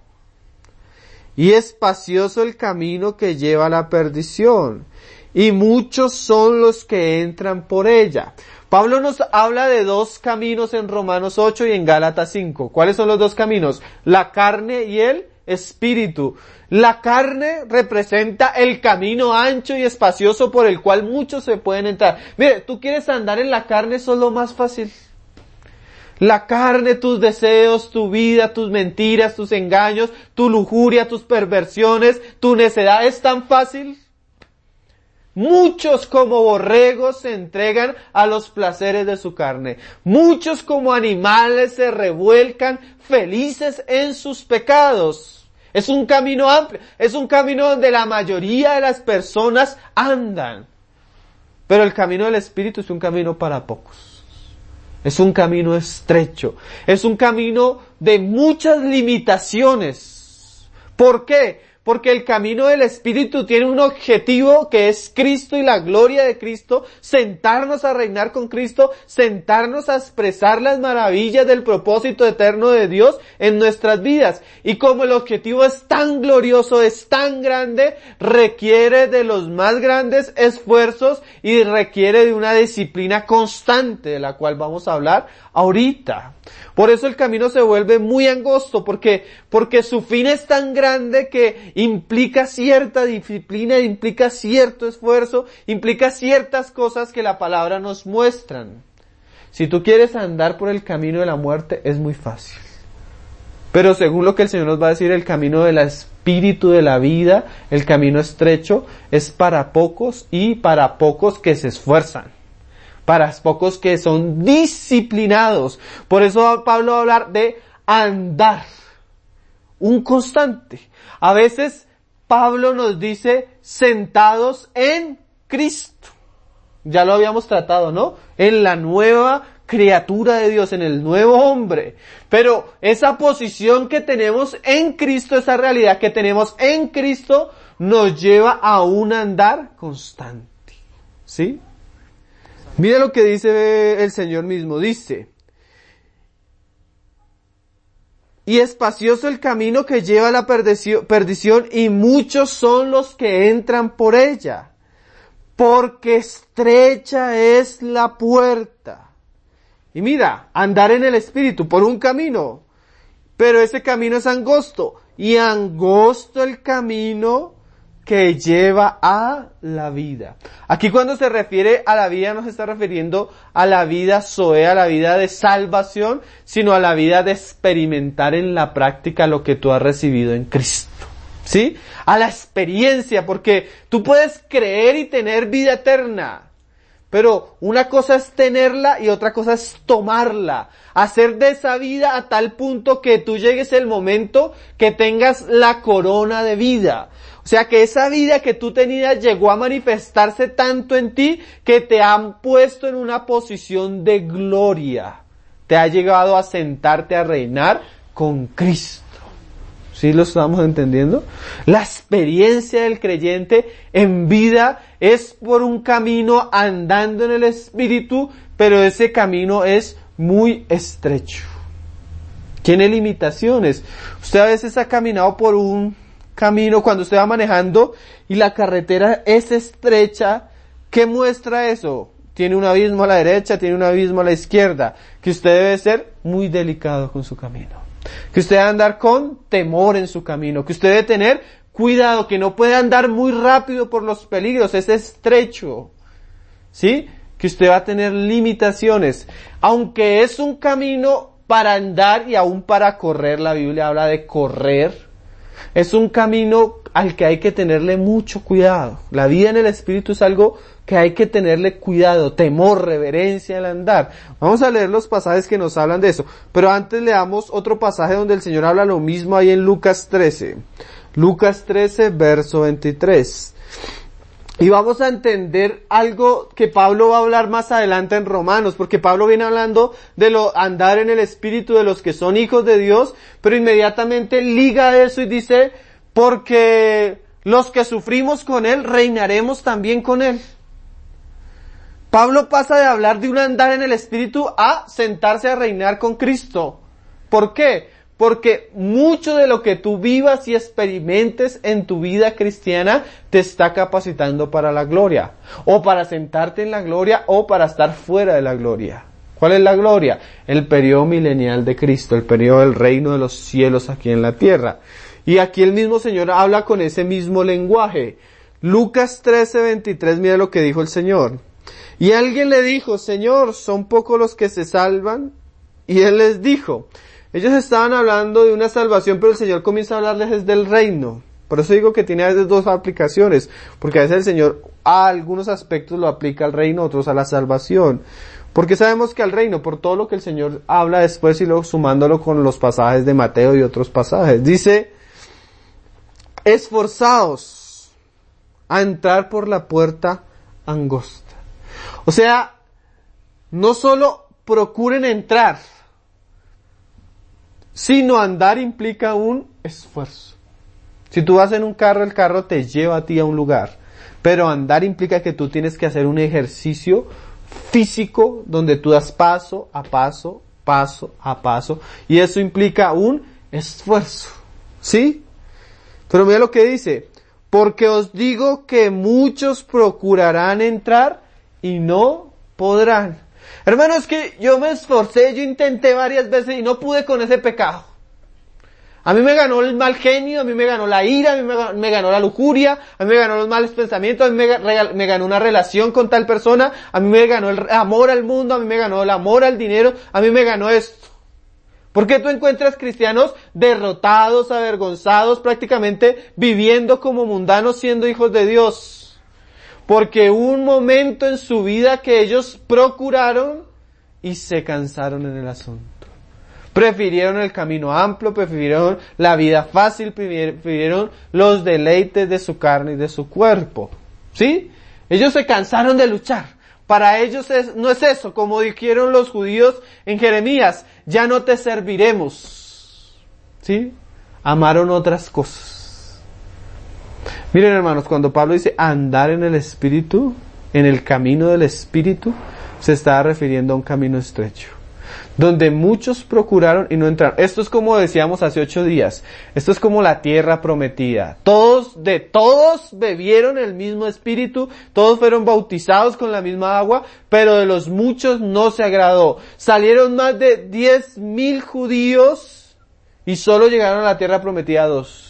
y espacioso el camino que lleva a la perdición, y muchos son los que entran por ella. Pablo nos habla de dos caminos en Romanos ocho y en Gálatas cinco. ¿Cuáles son los dos caminos? La carne y el espíritu. La carne representa el camino ancho y espacioso por el cual muchos se pueden entrar. Mire, tú quieres andar en la carne, eso es lo más fácil. La carne, tus deseos, tu vida, tus mentiras, tus engaños, tu lujuria, tus perversiones, tu necedad, es tan fácil. Muchos como borregos se entregan a los placeres de su carne. Muchos como animales se revuelcan felices en sus pecados. Es un camino amplio, es un camino donde la mayoría de las personas andan. Pero el camino del Espíritu es un camino para pocos. Es un camino estrecho. Es un camino de muchas limitaciones. ¿Por qué? Porque el camino del Espíritu tiene un objetivo que es Cristo y la gloria de Cristo, sentarnos a reinar con Cristo, sentarnos a expresar las maravillas del propósito eterno de Dios en nuestras vidas. Y como el objetivo es tan glorioso, es tan grande, requiere de los más grandes esfuerzos y requiere de una disciplina constante, de la cual vamos a hablar ahorita. Por eso el camino se vuelve muy angosto, porque, porque su fin es tan grande que implica cierta disciplina, implica cierto esfuerzo, implica ciertas cosas que la palabra nos muestran. Si tú quieres andar por el camino de la muerte, es muy fácil. Pero según lo que el Señor nos va a decir, el camino del espíritu de la vida, el camino estrecho, es para pocos y para pocos que se esfuerzan. Para pocos que son disciplinados. Por eso Pablo va a hablar de andar. Un constante. A veces Pablo nos dice sentados en Cristo. Ya lo habíamos tratado, ¿no? En la nueva criatura de Dios, en el nuevo hombre. Pero esa posición que tenemos en Cristo, esa realidad que tenemos en Cristo, nos lleva a un andar constante. ¿Sí? Mira lo que dice el Señor mismo, dice, y espacioso el camino que lleva a la perdición, y muchos son los que entran por ella, porque estrecha es la puerta. Y mira, andar en el Espíritu por un camino, pero ese camino es angosto, y angosto el camino que lleva a la vida. Aquí cuando se refiere a la vida no se está refiriendo a la vida zoe, a la vida de salvación, sino a la vida de experimentar en la práctica lo que tú has recibido en Cristo. ¿Sí? A la experiencia, porque tú puedes creer y tener vida eterna, pero una cosa es tenerla y otra cosa es tomarla, hacer de esa vida a tal punto que tú llegues el momento que tengas la corona de vida. O sea, que esa vida que tú tenías llegó a manifestarse tanto en ti que te han puesto en una posición de gloria. Te ha llegado a sentarte a reinar con Cristo. ¿Sí lo estamos entendiendo? La experiencia del creyente en vida es por un camino andando en el Espíritu, pero ese camino es muy estrecho. Tiene limitaciones. Usted a veces ha caminado por un camino cuando usted va manejando y la carretera es estrecha. ¿Qué muestra eso? Tiene un abismo a la derecha, tiene un abismo a la izquierda, que usted debe ser muy delicado con su camino. Que usted debe andar con temor en su camino, que usted debe tener cuidado, que no puede andar muy rápido por los peligros, es estrecho. ¿Sí? Que usted va a tener limitaciones. Aunque es un camino para andar y aún para correr, la Biblia habla de correr. Es un camino al que hay que tenerle mucho cuidado. La vida en el Espíritu es algo que hay que tenerle cuidado, temor, reverencia al andar. Vamos a leer los pasajes que nos hablan de eso. Pero antes leamos otro pasaje donde el Señor habla lo mismo ahí en Lucas trece. Lucas trece, verso veintitrés. Y vamos a entender algo que Pablo va a hablar más adelante en Romanos, porque Pablo viene hablando de lo andar en el Espíritu de los que son hijos de Dios, pero inmediatamente liga eso y dice, porque los que sufrimos con Él, reinaremos también con Él. Pablo pasa de hablar de un andar en el Espíritu a sentarse a reinar con Cristo. ¿Por qué? Porque mucho de lo que tú vivas y experimentes en tu vida cristiana te está capacitando para la gloria, o para sentarte en la gloria, o para estar fuera de la gloria. ¿Cuál es la gloria? El periodo milenial de Cristo, el periodo del reino de los cielos aquí en la tierra. Y aquí el mismo Señor habla con ese mismo lenguaje. Lucas trece, veintitrés, mira lo que dijo el Señor. Y alguien le dijo, Señor, ¿son pocos los que se salvan? Y Él les dijo, ellos estaban hablando de una salvación, pero el Señor comienza a hablarles desde el reino. Por eso digo que tiene a veces dos aplicaciones, porque a veces el Señor a algunos aspectos lo aplica al reino, otros a la salvación. Porque sabemos que al reino, por todo lo que el Señor habla después y luego sumándolo con los pasajes de Mateo y otros pasajes, dice, esforzaos a entrar por la puerta angosta. O sea, no solo procuren entrar, sino andar implica un esfuerzo. Si tú vas en un carro, el carro te lleva a ti a un lugar, pero andar implica que tú tienes que hacer un ejercicio físico donde tú das paso a paso, paso a paso, y eso implica un esfuerzo, ¿sí? Pero mira lo que dice, porque os digo que muchos procurarán entrar y no podrán. Hermano, es que yo me esforcé, yo intenté varias veces y no pude con ese pecado. A mí me ganó el mal genio, a mí me ganó la ira, a mí me, me ganó la lujuria, a mí me ganó los malos pensamientos, a mí me, me ganó una relación con tal persona, a mí me ganó el amor al mundo, a mí me ganó el amor al dinero, a mí me ganó esto. ¿Por qué tú encuentras cristianos derrotados, avergonzados, prácticamente viviendo como mundanos siendo hijos de Dios? Porque hubo un momento en su vida que ellos procuraron y se cansaron en el asunto. Prefirieron el camino amplio, prefirieron la vida fácil, prefirieron los deleites de su carne y de su cuerpo. ¿Sí? Ellos se cansaron de luchar. Para ellos es, no es eso, como dijeron los judíos en Jeremías, ya no te serviremos. ¿Sí? Amaron otras cosas. Miren, hermanos, cuando Pablo dice andar en el Espíritu, en el camino del Espíritu, se está refiriendo a un camino estrecho. donde muchos procuraron y no entraron. Esto es como decíamos hace ocho días, esto es como la tierra prometida. Todos, de todos bebieron el mismo espíritu, todos fueron bautizados con la misma agua, pero de los muchos no se agradó. Salieron más de diez mil judíos y solo llegaron a la tierra prometida dos.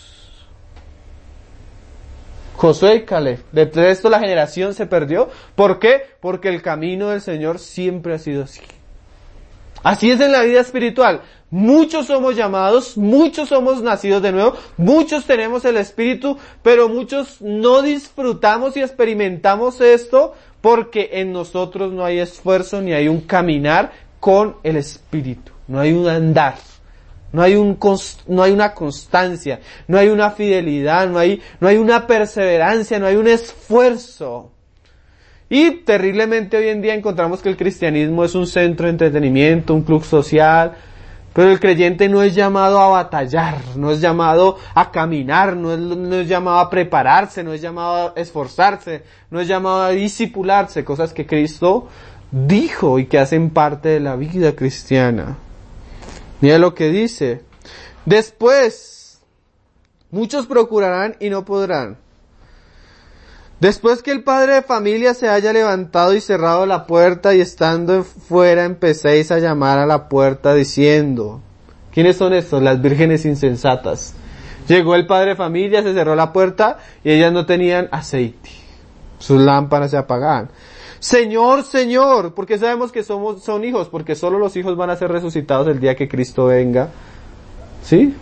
Josué y Caleb. De esto la generación se perdió. ¿Por qué? Porque el camino del Señor siempre ha sido así. Así es en la vida espiritual. Muchos somos llamados, muchos somos nacidos de nuevo, muchos tenemos el Espíritu, pero muchos no disfrutamos y experimentamos esto porque en nosotros no hay esfuerzo ni hay un caminar con el Espíritu. No hay un andar. No hay un const, no hay una constancia, no hay una fidelidad, no hay, no hay una perseverancia, no hay un esfuerzo. Y terriblemente hoy en día encontramos que el cristianismo es un centro de entretenimiento, un club social, pero el creyente no es llamado a batallar, no es llamado a caminar, no es, no es llamado a prepararse, no es llamado a esforzarse, no es llamado a discipularse, cosas que Cristo dijo y que hacen parte de la vida cristiana. Mira lo que dice. Después, muchos procurarán y no podrán. Después que el padre de familia se haya levantado y cerrado la puerta y estando fuera empecéis a llamar a la puerta diciendo. ¿Quiénes son estos? Las vírgenes insensatas. Llegó el padre de familia, se cerró la puerta y ellas no tenían aceite. Sus lámparas se apagaban. Señor, Señor, ¿por qué sabemos que somos, son hijos? Porque solo los hijos van a ser resucitados el día que Cristo venga. ¿Sí?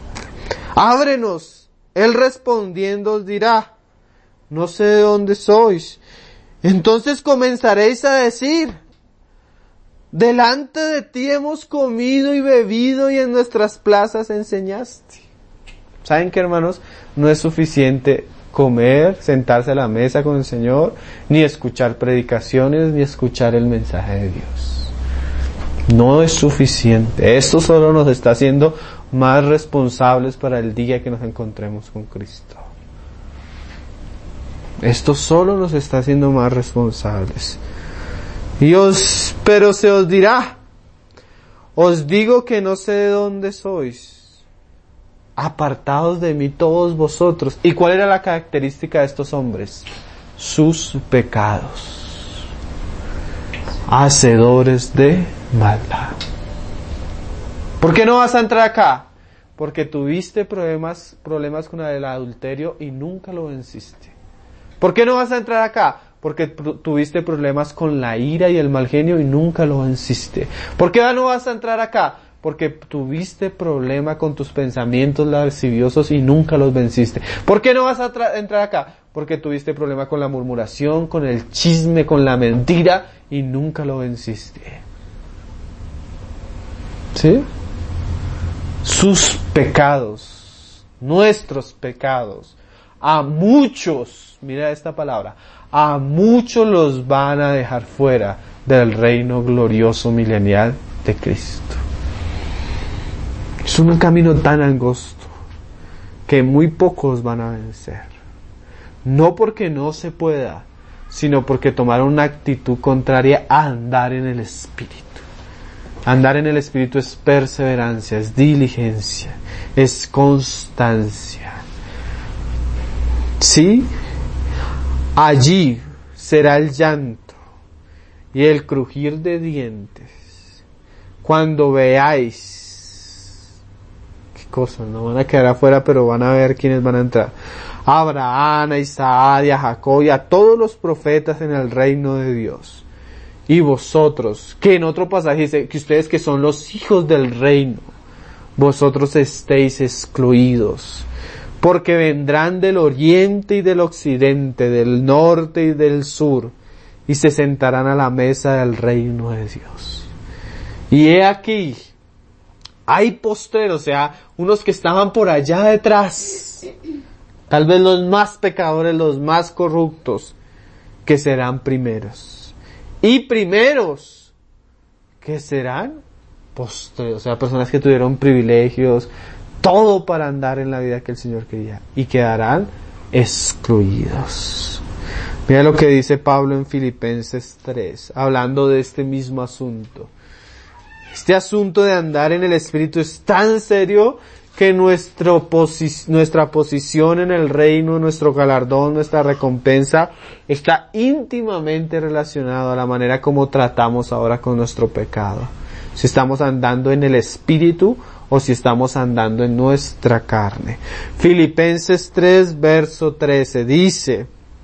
Ábrenos. Él respondiendo os dirá, no sé de dónde sois. Entonces comenzaréis a decir, delante de ti hemos comido y bebido y en nuestras plazas enseñaste. ¿Saben qué, hermanos? No es suficiente comer, sentarse a la mesa con el Señor, ni escuchar predicaciones, ni escuchar el mensaje de Dios. No es suficiente. Esto solo nos está haciendo más responsables para el día que nos encontremos con Cristo. Esto solo nos está haciendo más responsables. Y os, pero se os dirá, os digo que no sé de dónde sois. Apartados de mí todos vosotros. ¿Y cuál era la característica de estos hombres? Sus pecados. Hacedores de maldad. ¿Por qué no vas a entrar acá? Porque tuviste problemas, problemas con el adulterio y nunca lo venciste. ¿Por qué no vas a entrar acá? Porque pr- tuviste problemas con la ira y el mal genio y nunca lo venciste. ¿Por qué no vas a entrar acá? Porque tuviste problema con tus pensamientos lasciviosos y nunca los venciste. ¿Por qué no vas a tra- entrar acá? Porque tuviste problema con la murmuración, con el chisme, con la mentira y nunca lo venciste. ¿Sí? Sus pecados, nuestros pecados, a muchos, mira esta palabra, a muchos los van a dejar fuera del reino glorioso milenial de Cristo. Es un camino tan angosto que muy pocos van a vencer. No porque no se pueda, sino porque tomaron una actitud contraria a andar en el Espíritu. Andar en el Espíritu es perseverancia, es diligencia, es constancia. ¿Sí? Allí será el llanto y el crujir de dientes cuando veáis cosas, no van a quedar afuera, pero van a ver quiénes van a entrar. A Abraham, a Isaac, a Jacob y a todos los profetas en el reino de Dios. Y vosotros, que en otro pasaje dice que ustedes que son los hijos del reino, vosotros estéis excluidos, porque vendrán del oriente y del occidente, del norte y del sur, y se sentarán a la mesa del reino de Dios. Y he aquí, hay postreros, o sea, unos que estaban por allá detrás, tal vez los más pecadores, los más corruptos, que serán primeros. Y primeros, que serán postreros, o sea, personas que tuvieron privilegios, todo para andar en la vida que el Señor quería, y quedarán excluidos. Mira lo que dice Pablo en Filipenses tres, hablando de este mismo asunto. Este asunto de andar en el Espíritu es tan serio que nuestro posi- nuestra posición en el reino, nuestro galardón, nuestra recompensa está íntimamente relacionado a la manera como tratamos ahora con nuestro pecado. Si estamos andando en el Espíritu o si estamos andando en nuestra carne. Filipenses tres, verso trece dice: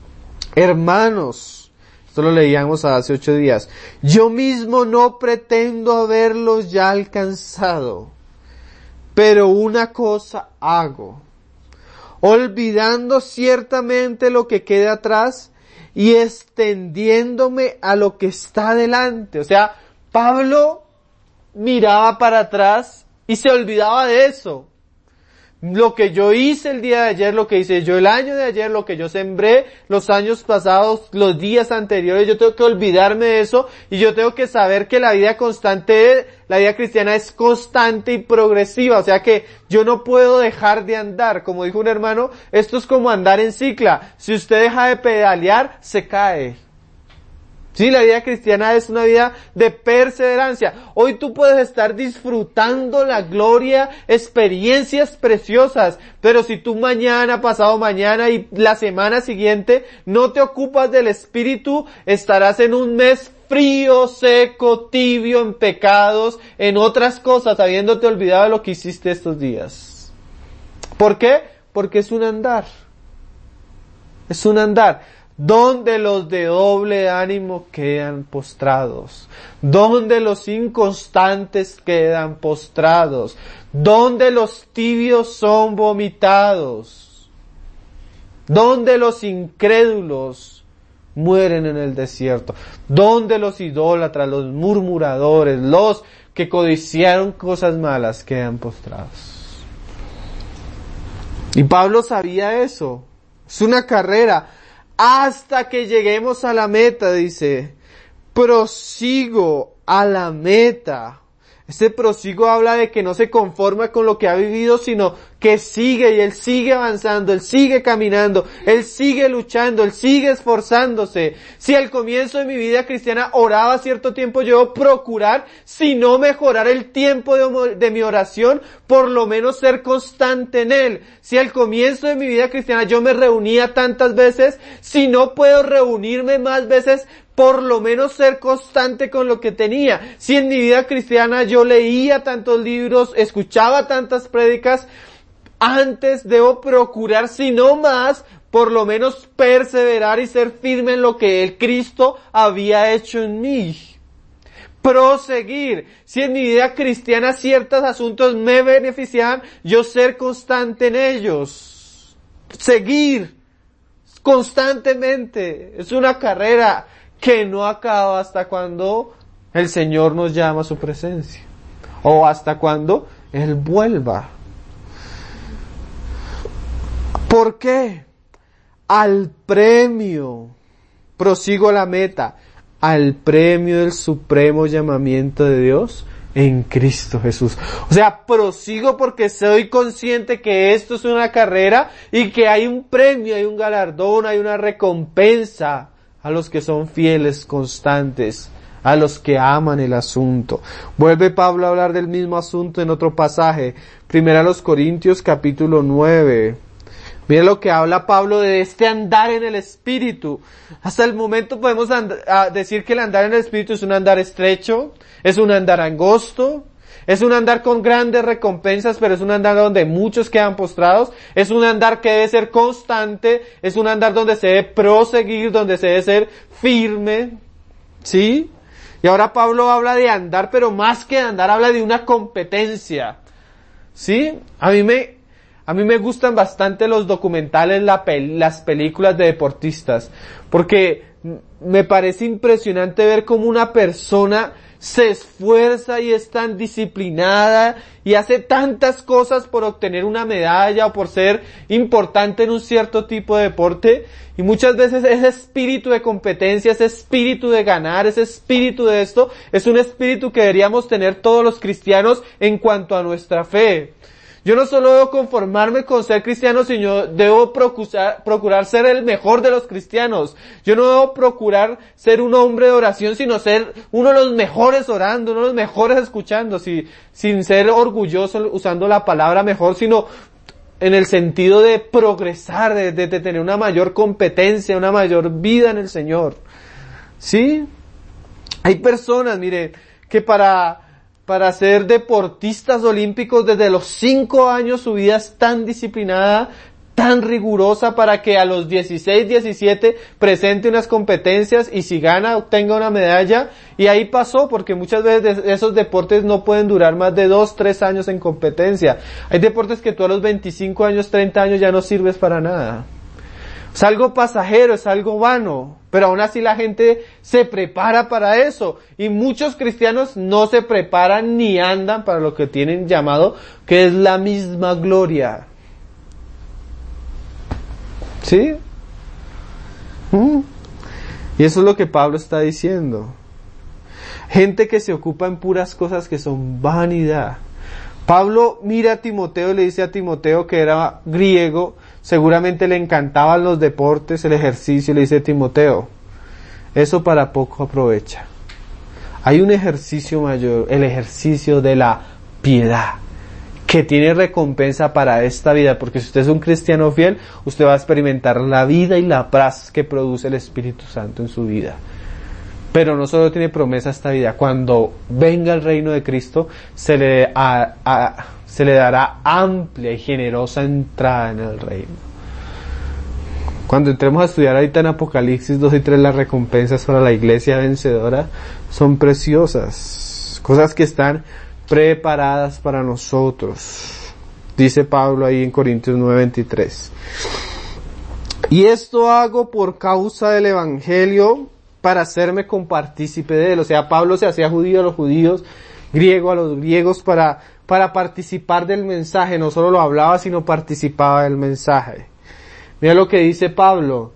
hermanos, esto lo leíamos hace ocho días, yo mismo no pretendo haberlos ya alcanzado, pero una cosa hago, olvidando ciertamente lo que queda atrás y extendiéndome a lo que está delante. O sea, Pablo miraba para atrás y se olvidaba de eso. Lo que yo hice el día de ayer, lo que hice yo el año de ayer, lo que yo sembré los años pasados, los días anteriores, yo tengo que olvidarme de eso y yo tengo que saber que la vida constante, la vida cristiana es constante y progresiva, o sea que yo no puedo dejar de andar. Como dijo un hermano, esto es como andar en cicla, si usted deja de pedalear, se cae. Sí, la vida cristiana es una vida de perseverancia. Hoy tú puedes estar disfrutando la gloria, experiencias preciosas, pero si tú mañana, pasado mañana y la semana siguiente no te ocupas del Espíritu, estarás en un mes frío, seco, tibio, en pecados, en otras cosas, habiéndote olvidado de lo que hiciste estos días. ¿Por qué? Porque es un andar. Es un andar. Donde los de doble ánimo quedan postrados, donde los inconstantes quedan postrados, donde los tibios son vomitados, donde los incrédulos mueren en el desierto, donde los idólatras, los murmuradores, los que codiciaron cosas malas quedan postrados. Y Pablo sabía eso. Es una carrera. Hasta que lleguemos a la meta, dice, prosigo a la meta. Este prosigo habla de que no se conforma con lo que ha vivido, sino que sigue y él sigue avanzando, él sigue caminando, él sigue luchando, él sigue esforzándose. Si al comienzo de mi vida cristiana oraba cierto tiempo, yo debo procurar, si no mejorar el tiempo de, de mi oración, por lo menos ser constante en él. Si al comienzo de mi vida cristiana yo me reunía tantas veces, si no puedo reunirme más veces, por lo menos ser constante con lo que tenía. Si en mi vida cristiana yo leía tantos libros, escuchaba tantas prédicas, antes debo procurar, si no más, por lo menos perseverar y ser firme en lo que el Cristo había hecho en mí. Proseguir. Si en mi vida cristiana ciertos asuntos me beneficiaban, yo ser constante en ellos. Seguir constantemente. Es una carrera que no acaba hasta cuando el Señor nos llama a su presencia, o hasta cuando Él vuelva. ¿Por qué? Al premio, prosigo a la meta, al premio del supremo llamamiento de Dios en Cristo Jesús. O sea, prosigo porque soy consciente que esto es una carrera y que hay un premio, hay un galardón, hay una recompensa a los que son fieles, constantes, a los que aman el asunto. Vuelve Pablo a hablar del mismo asunto en otro pasaje. Primera a los Corintios capítulo nueve. Mira lo que habla Pablo de este andar en el Espíritu. Hasta el momento podemos and- decir que el andar en el Espíritu es un andar estrecho, es un andar angosto, es un andar con grandes recompensas, pero es un andar donde muchos quedan postrados. Es un andar que debe ser constante. Es un andar donde se debe proseguir, donde se debe ser firme. ¿Sí? Y ahora Pablo habla de andar, pero más que andar, habla de una competencia. ¿Sí? A mí me, a mí me gustan bastante los documentales, la pel- las películas de deportistas, porque me parece impresionante ver cómo una persona se esfuerza y es tan disciplinada y hace tantas cosas por obtener una medalla o por ser importante en un cierto tipo de deporte, y muchas veces ese espíritu de competencia, ese espíritu de ganar, ese espíritu de esto, es un espíritu que deberíamos tener todos los cristianos en cuanto a nuestra fe. Yo no solo debo conformarme con ser cristiano, sino debo procurar, procurar ser el mejor de los cristianos. Yo no debo procurar ser un hombre de oración, sino ser uno de los mejores orando, uno de los mejores escuchando, si, sin ser orgulloso usando la palabra mejor, sino en el sentido de progresar, de, de, de tener una mayor competencia, una mayor vida en el Señor. ¿Sí? Hay personas, mire, que para... para ser deportistas olímpicos desde los cinco años su vida es tan disciplinada, tan rigurosa para que a los dieciséis, diecisiete presente unas competencias y si gana obtenga una medalla y ahí pasó porque muchas veces esos deportes no pueden durar más de dos, tres años en competencia. Hay deportes que tú a los veinticinco años, treinta años ya no sirves para nada. Es algo pasajero, es algo vano, pero aún así la gente se prepara para eso. Y muchos cristianos no se preparan ni andan para lo que tienen llamado, que es la misma gloria. ¿Sí? ¿Mm? Y eso es lo que Pablo está diciendo. Gente que se ocupa en puras cosas que son vanidad. Pablo mira a Timoteo y le dice a Timoteo que era griego, seguramente le encantaban los deportes, el ejercicio, y le dice Timoteo, eso para poco aprovecha. Hay un ejercicio mayor, el ejercicio de la piedad, que tiene recompensa para esta vida, porque si usted es un cristiano fiel, usted va a experimentar la vida y la paz que produce el Espíritu Santo en su vida. Pero no solo tiene promesa esta vida, cuando venga el reino de Cristo, se le, a, a, se le dará amplia y generosa entrada en el reino. Cuando entremos a estudiar ahorita en Apocalipsis dos y tres, las recompensas para la iglesia vencedora son preciosas, cosas que están preparadas para nosotros. Dice Pablo ahí en Corintios nueve veintitrés. Y esto hago por causa del Evangelio, para hacerme compartícipe de él. O sea, Pablo se hacía judío a los judíos, griego a los griegos, para, para participar del mensaje. No solo lo hablaba, sino participaba del mensaje. Mira lo que dice Pablo.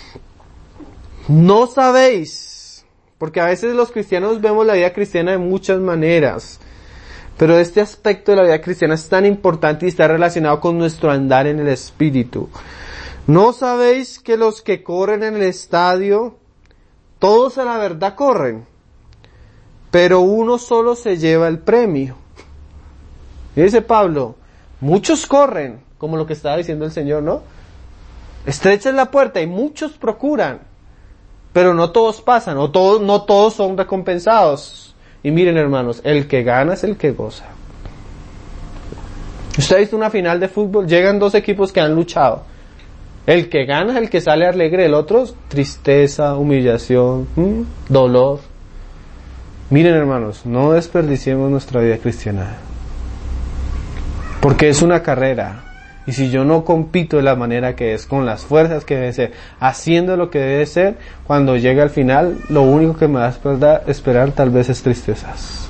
No sabéis, porque a veces los cristianos vemos la vida cristiana de muchas maneras, pero este aspecto de la vida cristiana es tan importante y está relacionado con nuestro andar en el Espíritu. No sabéis que los que corren en el estadio, todos a la verdad corren, pero uno solo se lleva el premio. Y dice Pablo, muchos corren, como lo que estaba diciendo el Señor, ¿no? Estrecha es la puerta y muchos procuran, pero no todos pasan, o todos, no todos son recompensados. Y miren, hermanos, el que gana es el que goza. ¿Usted ha visto una final de fútbol? Llegan dos equipos que han luchado. El que gana es el que sale alegre, el otro tristeza, humillación, ¿hmm? dolor. Miren, hermanos, no desperdiciemos nuestra vida cristiana, porque es una carrera, y si yo no compito de la manera que es, con las fuerzas que debe ser, haciendo lo que debe ser, cuando llegue al final, lo único que me va a esperar, esperar tal vez es tristezas.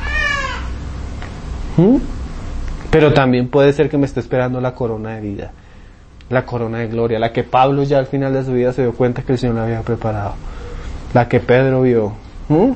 ¿Hmm? Pero también puede ser que me esté esperando la corona de vida, la corona de gloria, la que Pablo ya al final de su vida se dio cuenta que el Señor le había preparado, la que Pedro vio. ¿Mm?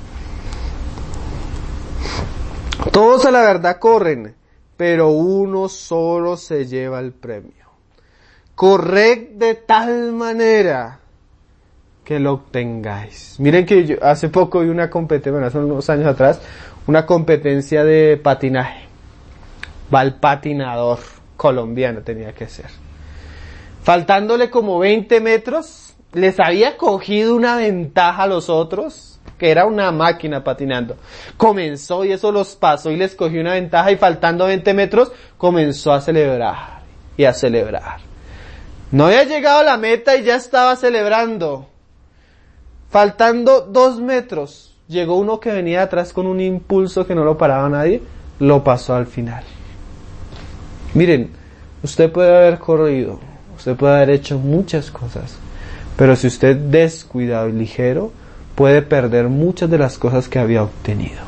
Todos a la verdad corren, pero uno solo se lleva el premio. Corred de tal manera que lo obtengáis. Miren que yo hace poco vi una competencia, bueno, hace unos años atrás, una competencia de patinaje. Va el patinador colombiano, tenía que ser. Faltándole como veinte metros, les había cogido una ventaja a los otros, que era una máquina patinando. Comenzó y eso los pasó y les cogió una ventaja y faltando veinte metros, comenzó a celebrar y a celebrar. No había llegado a la meta y ya estaba celebrando. Faltando dos metros, llegó uno que venía atrás con un impulso que no lo paraba nadie, lo pasó al final. Miren, usted puede haber corrido, usted puede haber hecho muchas cosas, pero si usted es descuidado y ligero, puede perder muchas de las cosas que había obtenido.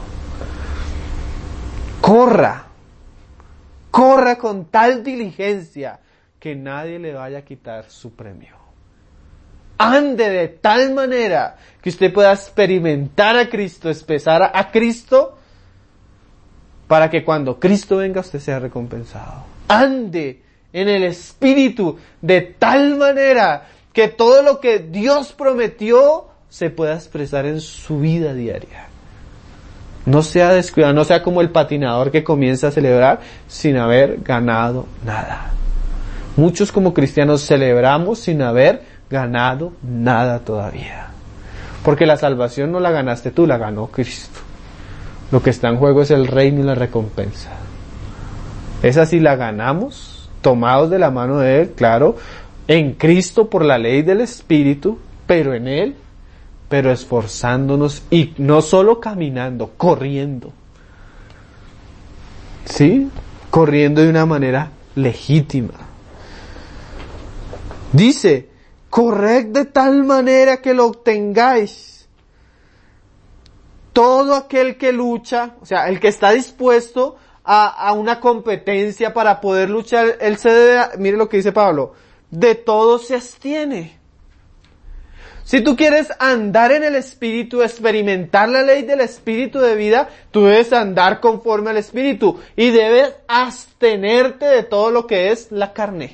Corra, corra con tal diligencia que nadie le vaya a quitar su premio. Ande de tal manera que usted pueda experimentar a Cristo, expresar a Cristo para que cuando Cristo venga usted sea recompensado. Ande en el Espíritu de tal manera que todo lo que Dios prometió se pueda expresar en su vida diaria. No sea descuidado, no sea como el patinador que comienza a celebrar sin haber ganado nada. Muchos como cristianos celebramos sin haber ganado nada todavía. Porque la salvación no la ganaste tú, la ganó Cristo. Lo que está en juego es el reino y la recompensa. Esa sí la ganamos, tomados de la mano de Él, claro, en Cristo por la ley del Espíritu, pero en Él, pero esforzándonos y no solo caminando, corriendo. ¿Sí? Corriendo de una manera legítima. Dice, corred de tal manera que lo obtengáis. Todo aquel que lucha, o sea, el que está dispuesto a, a una competencia para poder luchar, él se debe, mire lo que dice Pablo, de todo se abstiene. Si tú quieres andar en el Espíritu, experimentar la ley del Espíritu de vida, tú debes andar conforme al Espíritu y debes abstenerte de todo lo que es la carne.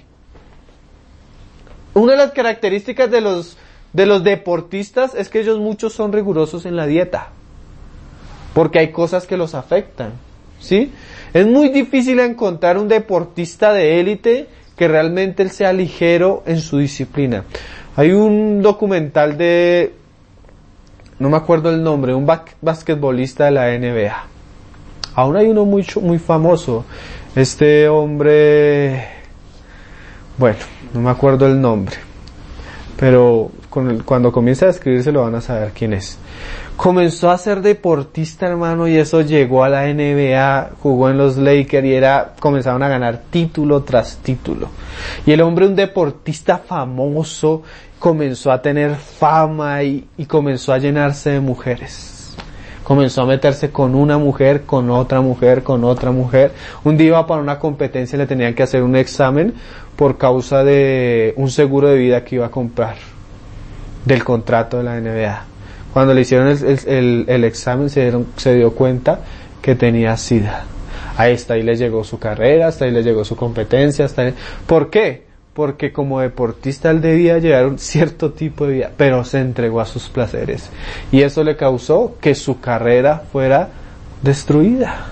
Una de las características de los, de los deportistas es que ellos muchos son rigurosos en la dieta. Porque hay cosas que los afectan, ¿sí? Es muy difícil encontrar un deportista de élite que realmente él sea ligero en su disciplina. Hay un documental de, no me acuerdo el nombre, un basquetbolista de la N B A. Aún hay uno muy, muy famoso. Este hombre, bueno, no me acuerdo el nombre. Pero con el, cuando comienza a escribirse lo van a saber quién es. Comenzó a ser deportista, hermano, y eso llegó a la N B A, jugó en los Lakers y era, comenzaron a ganar título tras título. Y el hombre, un deportista famoso, comenzó a tener fama y, y comenzó a llenarse de mujeres. Comenzó a meterse con una mujer, con otra mujer, con otra mujer. Un día iba para una competencia y le tenían que hacer un examen por causa de un seguro de vida que iba a comprar del contrato de la N B A. Cuando le hicieron el, el, el examen se, dieron, se dio cuenta que tenía SIDA. Ahí hasta ahí le llegó su carrera, hasta ahí le llegó su competencia, hasta ahí. ¿Por qué? Porque como deportista él debía llevar un cierto tipo de vida, pero se entregó a sus placeres. Y eso le causó que su carrera fuera destruida.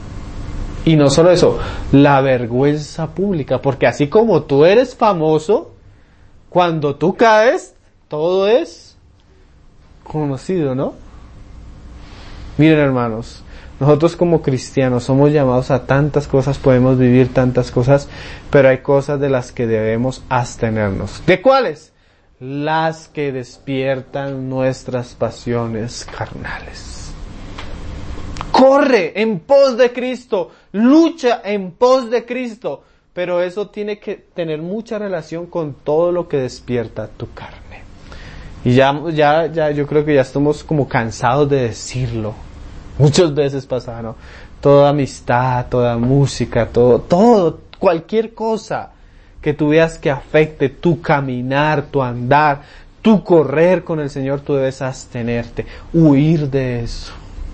Y no solo eso, la vergüenza pública, porque así como tú eres famoso, cuando tú caes, todo es conocido, ¿no? Miren, hermanos, nosotros como cristianos somos llamados a tantas cosas, podemos vivir tantas cosas, pero hay cosas de las que debemos abstenernos. ¿De cuáles? Las que despiertan nuestras pasiones carnales. Corre en pos de Cristo, lucha en pos de Cristo, pero eso tiene que tener mucha relación con todo lo que despierta tu carne. Y ya, ya, ya, yo creo que ya estamos como cansados de decirlo. Muchas veces pasa, ¿no? Toda amistad, toda música, todo, todo, cualquier cosa que tú veas que afecte tu caminar, tu andar, tu correr con el Señor, tú debes abstenerte, huir de eso.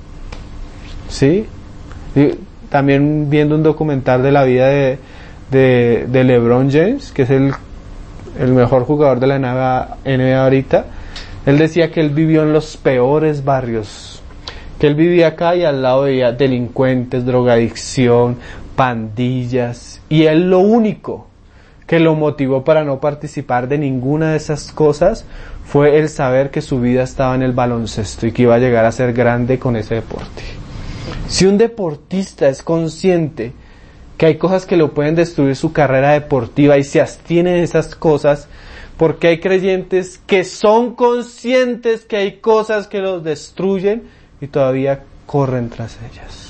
¿Sí? Y también viendo un documental de la vida de, de, de LeBron James, que es el, el mejor jugador de la N B A ahorita, él decía que él vivió en los peores barrios, que él vivía acá y al lado veía delincuentes, drogadicción, pandillas, y él lo único que lo motivó para no participar de ninguna de esas cosas fue el saber que su vida estaba en el baloncesto y que iba a llegar a ser grande con ese deporte. Si un deportista es consciente que hay cosas que lo pueden destruir su carrera deportiva y se abstiene de esas cosas, porque hay creyentes que son conscientes que hay cosas que los destruyen y todavía corren tras ellas.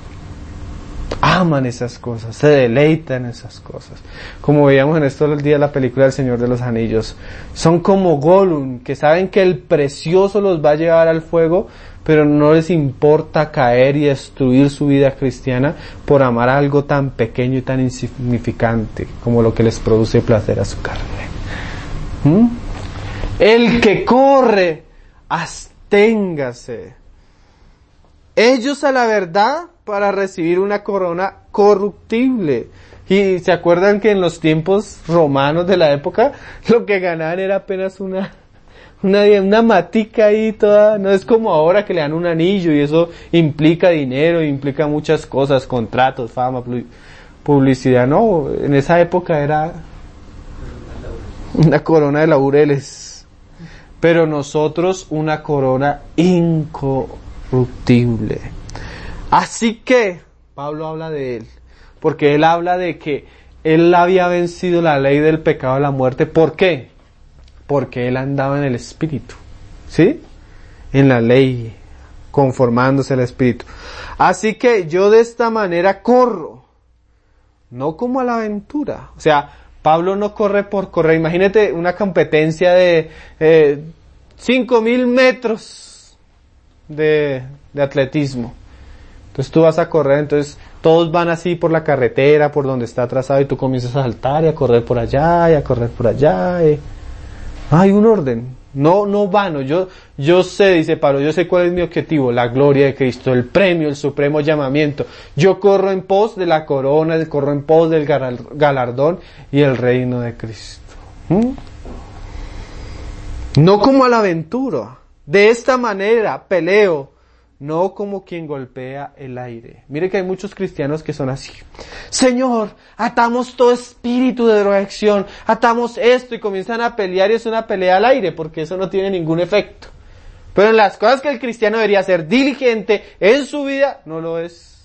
Aman esas cosas, se deleitan en esas cosas. Como veíamos en estos días la película del Señor de los Anillos. Son como Gollum, que saben que el precioso los va a llevar al fuego, pero no les importa caer y destruir su vida cristiana por amar algo tan pequeño y tan insignificante como lo que les produce placer a su carne. ¿Mm? El que corre, absténgase. ellos a la verdad para recibir una corona corruptible. Y se acuerdan que en los tiempos romanos de la época, lo que ganaban era apenas una, una, una matica ahí toda, no es como ahora que le dan un anillo y eso implica dinero, implica muchas cosas, contratos, fama, publicidad, no, en esa época era una corona de laureles, pero nosotros una corona incorruptible. Así que Pablo habla de él, porque él habla de que él había vencido la ley del pecado y la muerte. ¿Por qué? Porque él andaba en el Espíritu, ¿sí? En la ley, conformándose al Espíritu. Así que yo de esta manera corro, no como a la aventura. O sea, Pablo no corre por correr. Imagínate una competencia de eh, cinco mil metros de, de atletismo. Entonces tú vas a correr, entonces todos van así por la carretera, por donde está trazado, y tú comienzas a saltar y a correr por allá y a correr por allá. Y... hay un orden, no, no vano. Yo, yo sé, dice Pablo, yo sé cuál es mi objetivo, la gloria de Cristo, el premio, el supremo llamamiento. Yo corro en pos de la corona, corro en pos del galardón y el reino de Cristo. ¿Mm? No como a la aventura. De esta manera peleo, no como quien golpea el aire. Mire que hay muchos cristianos que son así. Señor, atamos todo espíritu de drogadicción, atamos esto, y comienzan a pelear, y es una pelea al aire, porque eso no tiene ningún efecto. Pero en las cosas que el cristiano debería ser diligente en su vida, no lo es.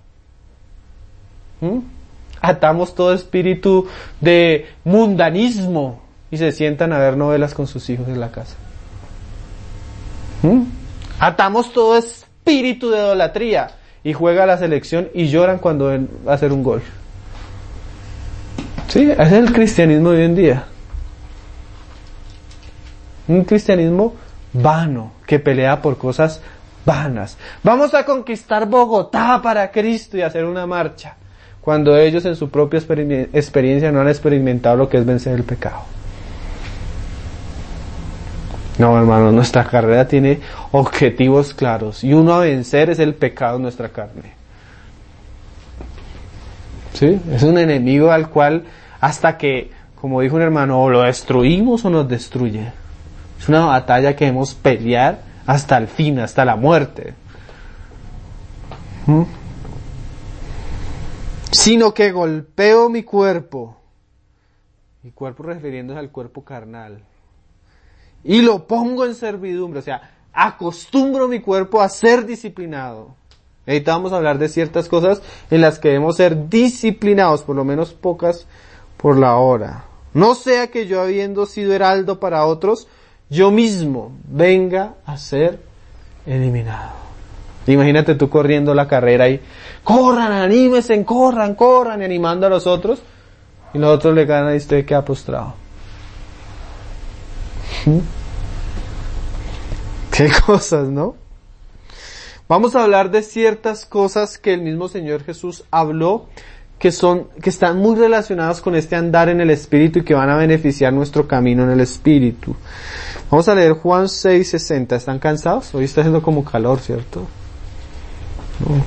¿Mm? Atamos todo espíritu de mundanismo y se sientan a ver novelas con sus hijos en la casa. ¿Mm? Atamos todo espíritu de idolatría y juega a la selección y lloran cuando ven hacer un gol. Sí, ese es el cristianismo de hoy en día. Un cristianismo vano, que pelea por cosas vanas. Vamos a conquistar Bogotá para Cristo y hacer una marcha, cuando ellos en su propia experien- experiencia no han experimentado lo que es vencer el pecado. No, hermano, nuestra carrera tiene objetivos claros, y uno a vencer es el pecado en nuestra carne. ¿Sí? Es un enemigo al cual, hasta que, como dijo un hermano, o lo destruimos o nos destruye. Es una batalla que debemos pelear hasta el fin, hasta la muerte. ¿Mm? Sino que golpeo mi cuerpo, mi cuerpo refiriéndose al cuerpo carnal, y lo pongo en servidumbre, o sea, acostumbro mi cuerpo a ser disciplinado. Ahorita vamos a hablar de ciertas cosas en las que debemos ser disciplinados, por lo menos pocas por la hora. No sea que yo, habiendo sido heraldo para otros, yo mismo venga a ser eliminado. Imagínate tú corriendo la carrera y corran, anímense, corran, corran, y animando a los otros, y los otros le ganan y usted queda postrado. Qué cosas, ¿no? Vamos a hablar de ciertas cosas que el mismo Señor Jesús habló, que son, que están muy relacionadas con este andar en el Espíritu y que van a beneficiar nuestro camino en el Espíritu. Vamos a leer Juan seis sesenta. ¿Están cansados? Hoy está haciendo como calor, ¿cierto? No.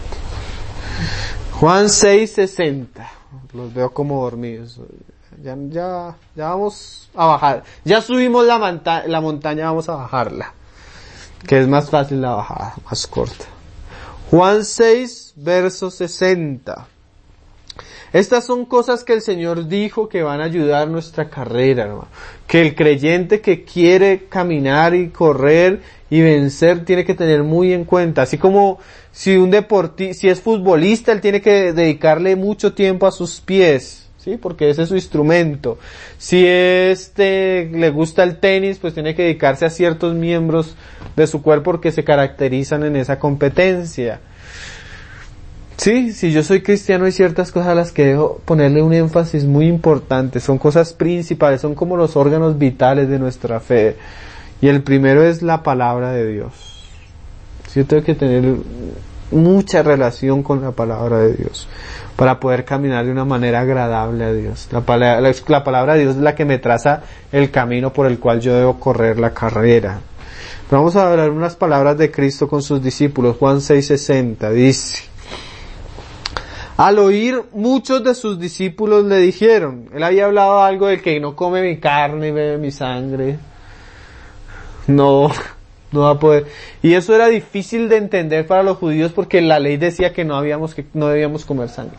Juan seis sesenta. Los veo como dormidos. Ya, ya, ya vamos a bajar. Ya subimos la, monta- la montaña, vamos a bajarla. Que es más fácil la bajada, más corta. Juan seis, verso sesenta. Estas son cosas que el Señor dijo que van a ayudar nuestra carrera, hermano. Que el creyente que quiere caminar y correr y vencer tiene que tener muy en cuenta. Así como si un deportista, si es futbolista, él tiene que dedicarle mucho tiempo a sus pies. Sí, porque ese es su instrumento. Si este le gusta el tenis, pues tiene que dedicarse a ciertos miembros de su cuerpo porque se caracterizan en esa competencia. Sí, si yo soy cristiano hay ciertas cosas a las que debo ponerle un énfasis muy importante. Son cosas principales, son como los órganos vitales de nuestra fe. Y el primero es la palabra de Dios. Sí, yo tengo que tener mucha relación con la palabra de Dios para poder caminar de una manera agradable a Dios. La palabra, la, la palabra de Dios es la que me traza el camino por el cual yo debo correr la carrera. Vamos a hablar unas palabras de Cristo con sus discípulos. Juan seis sesenta dice: al oír, muchos de sus discípulos le dijeron, él había hablado algo del que no come mi carne y bebe mi sangre, no, no va a poder. Y eso era difícil de entender para los judíos porque la ley decía que no habíamos, que no debíamos comer sangre.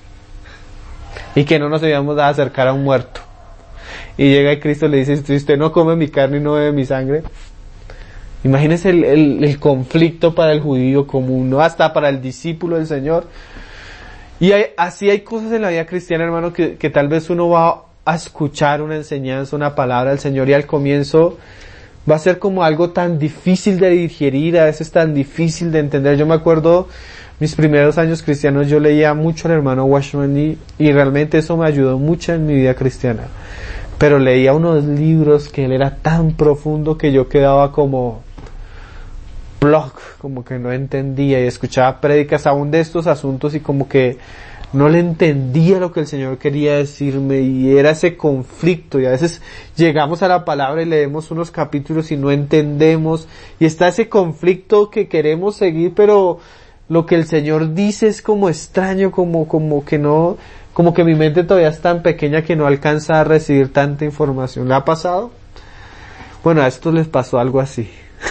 Y que no nos debíamos acercar a un muerto. Y llega Cristo y le dice, si usted no come mi carne y no bebe mi sangre. Imagínese el, el, el conflicto para el judío común, ¿no? Hasta para el discípulo del Señor. Y hay, así hay cosas en la vida cristiana, hermano, que, que tal vez uno va a escuchar una enseñanza, una palabra del Señor y al comienzo va a ser como algo tan difícil de digerir, a veces tan difícil de entender. Yo me acuerdo, mis primeros años cristianos, yo leía mucho al hermano Watchman y, y realmente eso me ayudó mucho en mi vida cristiana. Pero leía unos libros que él era tan profundo que yo quedaba como blog, como que no entendía y escuchaba prédicas aún de estos asuntos y como que no le entendía lo que el Señor quería decirme y era ese conflicto y a veces llegamos a la palabra y leemos unos capítulos y no entendemos y está ese conflicto que queremos seguir pero lo que el Señor dice es como extraño, como, como que no, como que mi mente todavía es tan pequeña que no alcanza a recibir tanta información. ¿Le ha pasado? Bueno, a estos les pasó algo así.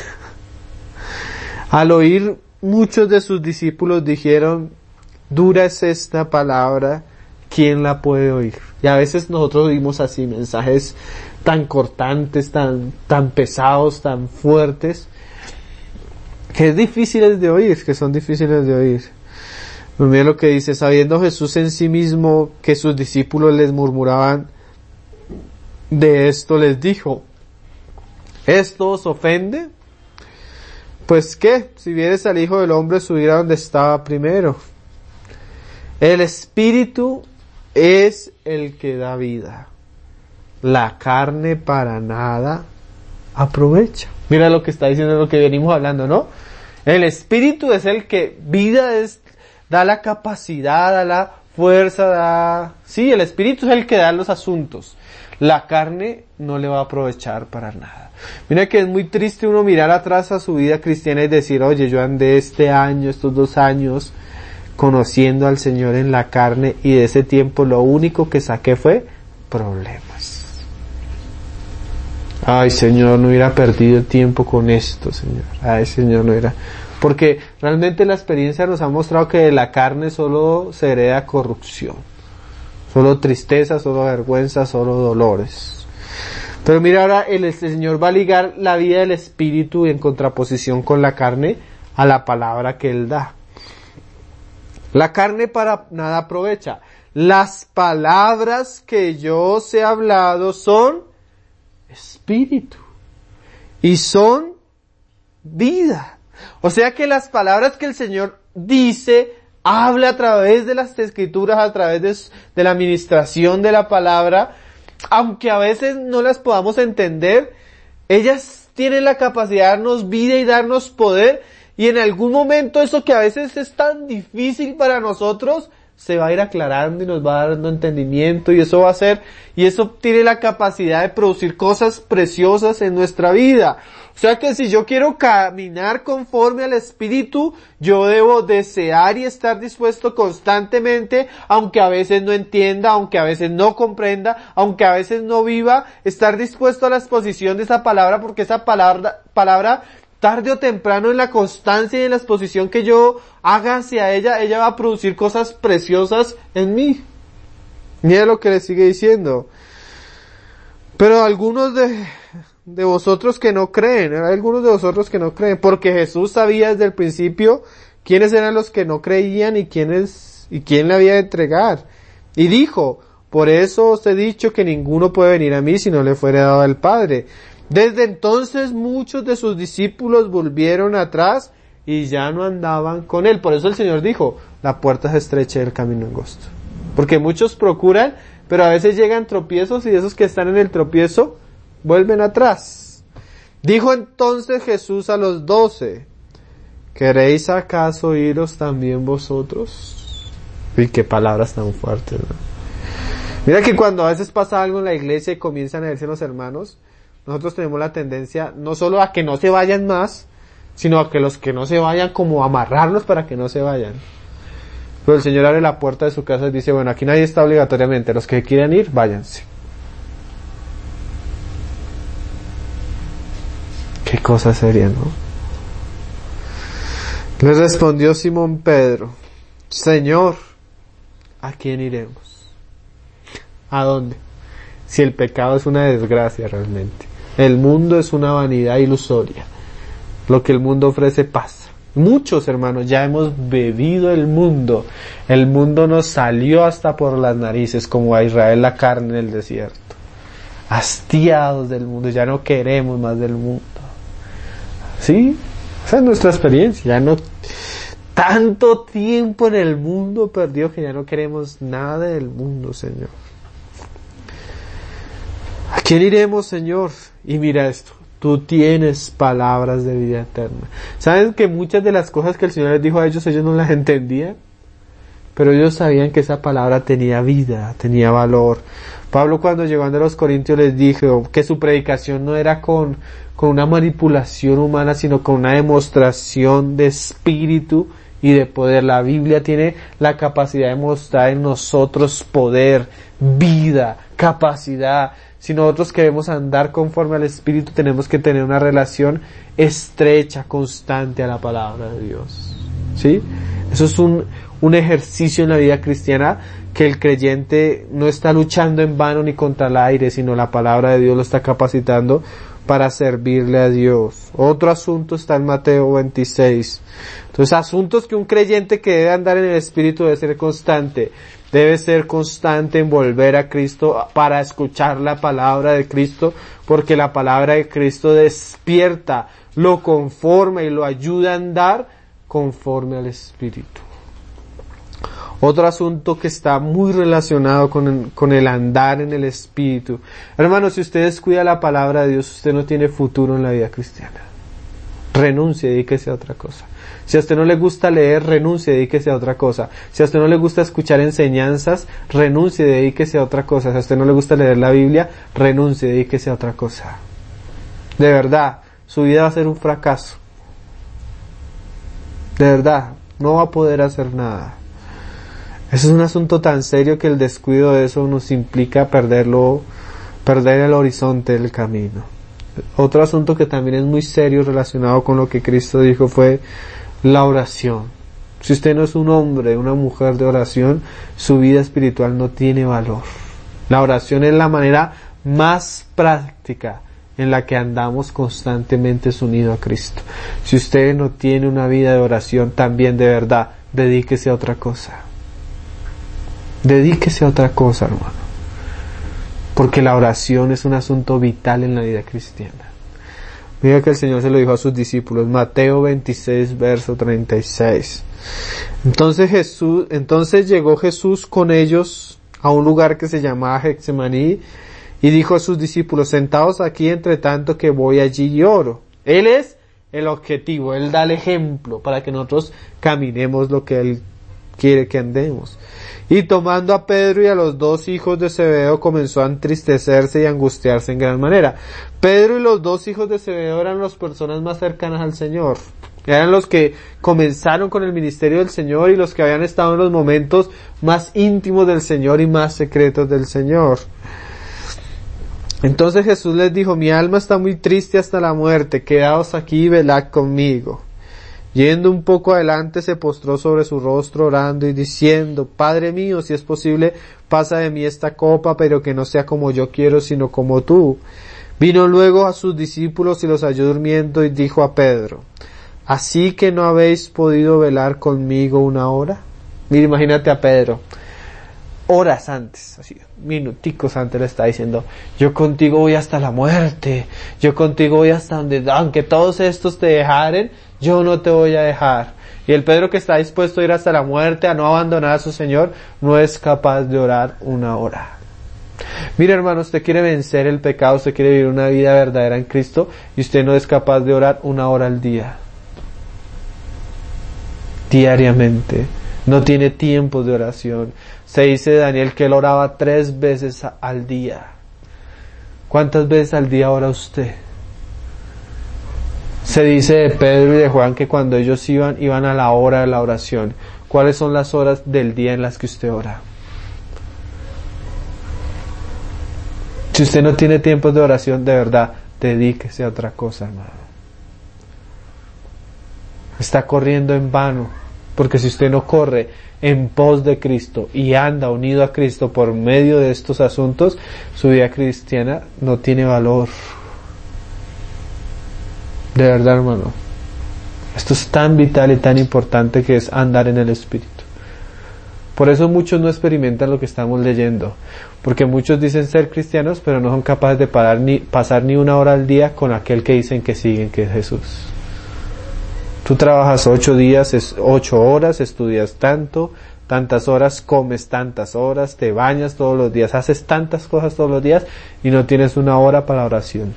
Al oír, muchos de sus discípulos dijeron, dura es esta palabra, ¿quién la puede oír? Y a veces nosotros oímos así mensajes tan cortantes, tan, tan pesados, tan fuertes, que es difíciles de oír, que son difíciles de oír. Mira lo que dice, sabiendo Jesús en sí mismo que sus discípulos les murmuraban de esto, les dijo, ¿esto os ofende? Pues qué, si vieres al Hijo del Hombre subir a donde estaba primero. El Espíritu es el que da vida. La carne para nada aprovecha. Mira lo que está diciendo, lo que venimos hablando, ¿no? El Espíritu es el que vida es, da la capacidad, da la fuerza, da... Sí, el Espíritu es el que da los asuntos. La carne no le va a aprovechar para nada. Mira que es muy triste uno mirar atrás a su vida cristiana y decir, oye, yo andé este año, estos dos años, conociendo al Señor en la carne y de ese tiempo lo único que saqué fue problemas. Ay, Señor, no hubiera perdido el tiempo con esto, Señor. Ay, Señor, no hubiera... Porque realmente la experiencia nos ha mostrado que de la carne solo se hereda corrupción. Solo tristeza, solo vergüenza, solo dolores. Pero mira ahora, el, el Señor va a ligar la vida del Espíritu en contraposición con la carne a la palabra que Él da. La carne para nada aprovecha. Las palabras que yo os he hablado son Espíritu y son vida. O sea que las palabras que el Señor dice, habla a través de las Escrituras, a través de, de la administración de la palabra, aunque a veces no las podamos entender, ellas tienen la capacidad de darnos vida y darnos poder, y en algún momento eso que a veces es tan difícil para nosotros, se va a ir aclarando y nos va dando entendimiento, y eso va a ser, y eso tiene la capacidad de producir cosas preciosas en nuestra vida. O sea que si yo quiero caminar conforme al Espíritu, yo debo desear y estar dispuesto constantemente, aunque a veces no entienda, aunque a veces no comprenda, aunque a veces no viva, estar dispuesto a la exposición de esa palabra, porque esa palabra, palabra tarde o temprano en la constancia y en la exposición que yo haga hacia ella, ella va a producir cosas preciosas en mí. Mira lo que le sigue diciendo. Pero algunos de, de vosotros que no creen, hay algunos de vosotros que no creen, porque Jesús sabía desde el principio quiénes eran los que no creían y quiénes, y quién le había de entregar. Y dijo, por eso os he dicho que ninguno puede venir a mí si no le fuere dado al Padre. Desde entonces muchos de sus discípulos volvieron atrás y ya no andaban con él. Por eso el Señor dijo, la puerta es estrecha y el camino angosto. Porque muchos procuran, pero a veces llegan tropiezos y esos que están en el tropiezo vuelven atrás. Dijo entonces Jesús a los doce, ¿queréis acaso iros también vosotros? Y qué palabras tan fuertes, ¿no? Mira que cuando a veces pasa algo en la iglesia y comienzan a irse los hermanos, nosotros tenemos la tendencia no solo a que no se vayan más, sino a que los que no se vayan, como amarrarlos para que no se vayan. Pero el Señor abre la puerta de su casa y dice, bueno, aquí nadie está obligatoriamente, los que quieran ir, váyanse. Qué cosa seria, ¿no? Le respondió Simón Pedro, Señor, ¿a quién iremos? ¿A dónde? Si el pecado es una desgracia realmente. El mundo es una vanidad ilusoria. Lo que el mundo ofrece pasa. Muchos hermanos ya hemos bebido el mundo. El mundo nos salió hasta por las narices, como a Israel la carne en el desierto. Hastiados del mundo, ya no queremos más del mundo. ¿Sí? Esa es nuestra experiencia. Ya no, tanto tiempo en el mundo perdido que ya no queremos nada del mundo, Señor. ¿A quién iremos, Señor? Y mira esto, tú tienes palabras de vida eterna. ¿Saben que muchas de las cosas que el Señor les dijo a ellos, ellos no las entendían? Pero ellos sabían que esa palabra tenía vida, tenía valor. Pablo, cuando llegó a los Corintios, les dijo que su predicación no era con, con una manipulación humana, sino con una demostración de espíritu y de poder. La Biblia tiene la capacidad de mostrar en nosotros poder, vida, capacidad. Si nosotros queremos andar conforme al Espíritu, tenemos que tener una relación estrecha, constante a la palabra de Dios. ¿Sí? Eso es un, un ejercicio en la vida cristiana que el creyente no está luchando en vano ni contra el aire, sino la palabra de Dios lo está capacitando para servirle a Dios. Otro asunto está en Mateo veintiséis. Entonces, asuntos que un creyente que debe andar en el Espíritu debe ser constante. Debe ser constante en volver a Cristo para escuchar la palabra de Cristo, porque la palabra de Cristo despierta, lo conforma y lo ayuda a andar conforme al Espíritu. Otro asunto que está muy relacionado con el, con el andar en el Espíritu. Hermanos, si usted descuida la palabra de Dios, usted no tiene futuro en la vida cristiana. Renuncie, dedíquese a otra cosa. Si a usted no le gusta leer, renuncie, dedíquese a otra cosa. Si a usted no le gusta escuchar enseñanzas, renuncie, dedíquese a otra cosa. Si a usted no le gusta leer la Biblia, renuncie, dedíquese a otra cosa. De verdad, su vida va a ser un fracaso. De verdad, no va a poder hacer nada. Eso es un asunto tan serio que el descuido de eso nos implica perderlo, perder el horizonte del camino. Otro asunto que también es muy serio relacionado con lo que Cristo dijo fue la oración. Si usted no es un hombre, una mujer de oración, su vida espiritual no tiene valor. La oración es la manera más práctica en la que andamos constantemente unidos a Cristo. Si usted no tiene una vida de oración también de verdad, dedíquese a otra cosa. Dedíquese a otra cosa, hermano. Porque la oración es un asunto vital en la vida cristiana. Mira que el Señor se lo dijo a sus discípulos, Mateo veintiséis, verso treinta y seis. Entonces Jesús, entonces llegó Jesús con ellos a un lugar que se llamaba Getsemaní y dijo a sus discípulos, sentaos aquí entre tanto que voy allí y oro. Él es el objetivo, Él da el ejemplo para que nosotros caminemos lo que Él quiere que andemos. Y tomando a Pedro y a los dos hijos de Zebedeo comenzó a entristecerse y a angustiarse en gran manera. Pedro y los dos hijos de Zebedeo eran las personas más cercanas al Señor. Eran los que comenzaron con el ministerio del Señor y los que habían estado en los momentos más íntimos del Señor y más secretos del Señor. Entonces Jesús les dijo, mi alma está muy triste hasta la muerte, quedaos aquí y velad conmigo. Yendo un poco adelante se postró sobre su rostro orando y diciendo, Padre mío, si es posible, pasa de mí esta copa, pero que no sea como yo quiero, sino como tú. Vino luego a sus discípulos y los halló durmiendo y dijo a Pedro, ¿así que no habéis podido velar conmigo una hora? Mira, imagínate a Pedro, horas antes, así, minuticos antes le está diciendo, yo contigo voy hasta la muerte, yo contigo voy hasta donde, aunque todos estos te dejaren, yo no te voy a dejar. Y el Pedro que está dispuesto a ir hasta la muerte, a no abandonar a su Señor, no es capaz de orar una hora. Mire, hermano, usted quiere vencer el pecado, usted quiere vivir una vida verdadera en Cristo, y usted no es capaz de orar una hora al día. Diariamente. No tiene tiempos de oración. Se dice de Daniel que él oraba tres veces al día. ¿Cuántas veces al día ora usted? Se dice de Pedro y de Juan que cuando ellos iban, iban a la hora de la oración. ¿Cuáles son las horas del día en las que usted ora? Si usted no tiene tiempos de oración, de verdad, dedíquese a otra cosa, hermano. Está corriendo en vano, porque si usted no corre en pos de Cristo y anda unido a Cristo por medio de estos asuntos, su vida cristiana no tiene valor. De verdad, hermano. Esto es tan vital y tan importante que es andar en el Espíritu. Por eso muchos no experimentan lo que estamos leyendo, porque muchos dicen ser cristianos, pero no son capaces de parar ni, pasar ni una hora al día con aquel que dicen que siguen, que es Jesús. Tú trabajas ocho días, es ocho horas, estudias tanto, tantas horas, comes tantas horas, te bañas todos los días, haces tantas cosas todos los días y no tienes una hora para la oración.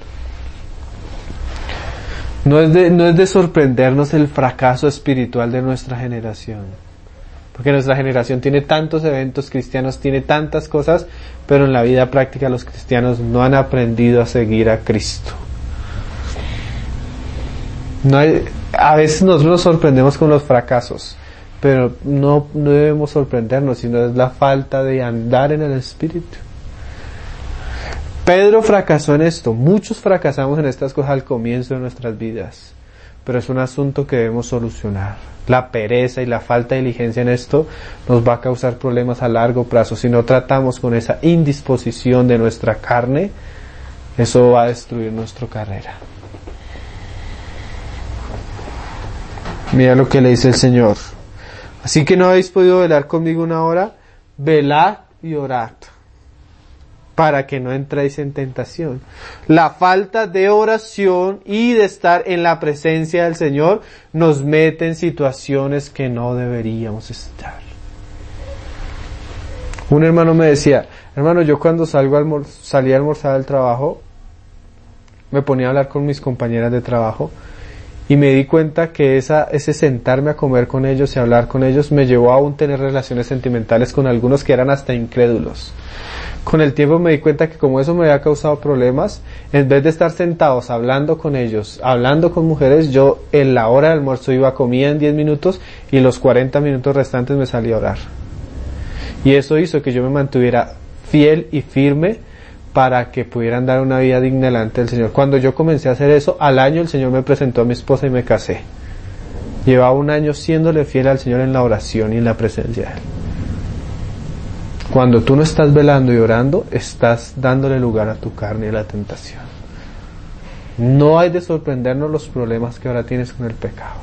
No es de, no es de sorprendernos el fracaso espiritual de nuestra generación, porque nuestra generación tiene tantos eventos cristianos, tiene tantas cosas, pero en la vida práctica los cristianos no han aprendido a seguir a Cristo. No hay, a veces nosotros nos sorprendemos con los fracasos, pero no, no debemos sorprendernos, sino es la falta de andar en el Espíritu. Pedro fracasó en esto, muchos fracasamos en estas cosas al comienzo de nuestras vidas, pero es un asunto que debemos solucionar. La pereza y la falta de diligencia en esto nos va a causar problemas a largo plazo. Si no tratamos con esa indisposición de nuestra carne, eso va a destruir nuestra carrera. Mira lo que le dice el Señor. Así que no habéis podido velar conmigo una hora, velad y orad, para que no entréis en tentación. La falta de oración y de estar en la presencia del Señor nos mete en situaciones que no deberíamos estar. Un hermano me decía, hermano, yo cuando salgo a almor- salí a almorzar del trabajo, me ponía a hablar con mis compañeras de trabajo y me di cuenta que esa, ese sentarme a comer con ellos y hablar con ellos me llevó a aún tener relaciones sentimentales con algunos que eran hasta incrédulos. Con el tiempo me di cuenta que como eso me había causado problemas, en vez de estar sentados hablando con ellos, hablando con mujeres, yo en la hora del almuerzo iba, comía en diez minutos y los cuarenta minutos restantes me salía a orar. Y eso hizo que yo me mantuviera fiel y firme para que pudieran dar una vida digna delante del Señor. Cuando yo comencé a hacer eso, al año el Señor me presentó a mi esposa y me casé. Llevaba un año siéndole fiel al Señor en la oración y en la presencia de Él. Cuando tú no estás velando y orando, estás dándole lugar a tu carne y a la tentación. No hay de sorprendernos los problemas que ahora tienes con el pecado.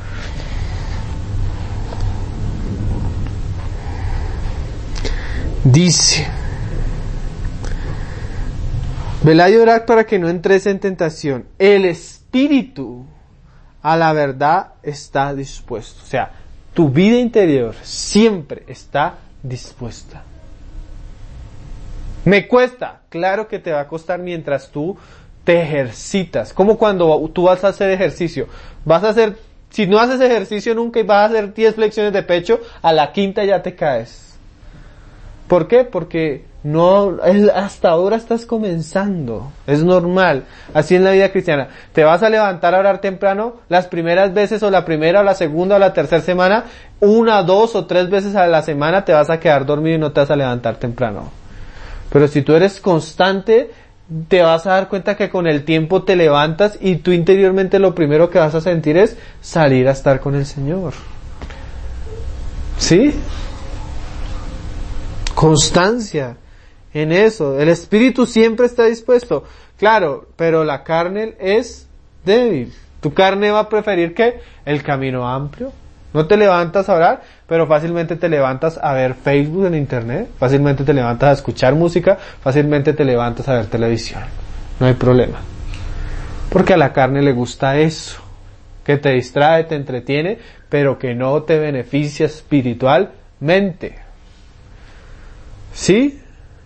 Dice, velad y orad para que no entres en tentación. El espíritu a la verdad está dispuesto. O sea, tu vida interior siempre está dispuesta. Me cuesta, claro que te va a costar mientras tú te ejercitas. Como cuando tú vas a hacer ejercicio. Vas a hacer, si no haces ejercicio nunca y vas a hacer diez flexiones de pecho, a la quinta ya te caes. ¿Por qué? Porque no, hasta ahora estás comenzando. Es normal. Así en la vida cristiana. Te vas a levantar a orar temprano, las primeras veces o la primera o la segunda o la tercera semana, una, dos o tres veces a la semana te vas a quedar dormido y no te vas a levantar temprano. Pero si tú eres constante, te vas a dar cuenta que con el tiempo te levantas y tú interiormente lo primero que vas a sentir es salir a estar con el Señor. ¿Sí? Constancia en eso. El espíritu siempre está dispuesto. Claro, pero la carne es débil. Tu carne va a preferir ¿qué? El camino amplio. No te levantas a orar, pero fácilmente te levantas a ver Facebook en internet, fácilmente te levantas a escuchar música, fácilmente te levantas a ver televisión. No hay problema. Porque a la carne le gusta eso, que te distrae, te entretiene, pero que no te beneficia espiritualmente. ¿Sí?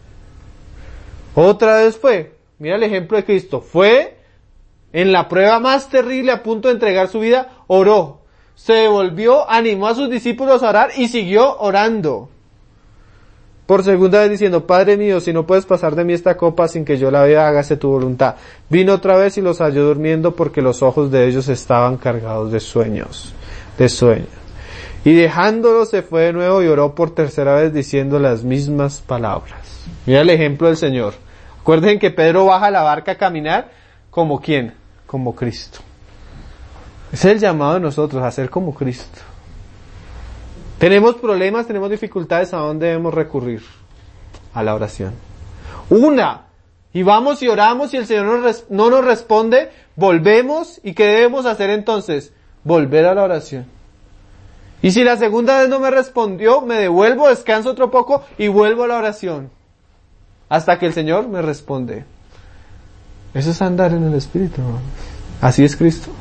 Otra vez fue, mira el ejemplo de Cristo, fue en la prueba más terrible a punto de entregar su vida, oró. Se devolvió, animó a sus discípulos a orar y siguió orando. por segunda vez diciendo, Padre mío, si no puedes pasar de mí esta copa sin que yo la beba, hágase tu voluntad. Vino otra vez y los halló durmiendo porque los ojos de ellos estaban cargados de sueños, de sueños. Y dejándolos se fue de nuevo y oró por tercera vez diciendo las mismas palabras. Mira el ejemplo del Señor. Acuérdense que Pedro baja a la barca a caminar como ¿quién? Como Cristo. Ese es el llamado de nosotros, a ser como Cristo. Tenemos problemas, tenemos dificultades, ¿a dónde debemos recurrir? A la oración. Una, y vamos y oramos y el Señor no, res- no nos responde, volvemos, ¿y qué debemos hacer entonces? Volver a la oración. Y si la segunda vez no me respondió, me devuelvo, descanso otro poco y vuelvo a la oración. Hasta que el Señor me responde. Eso es andar en el Espíritu, ¿no? Así es Cristo.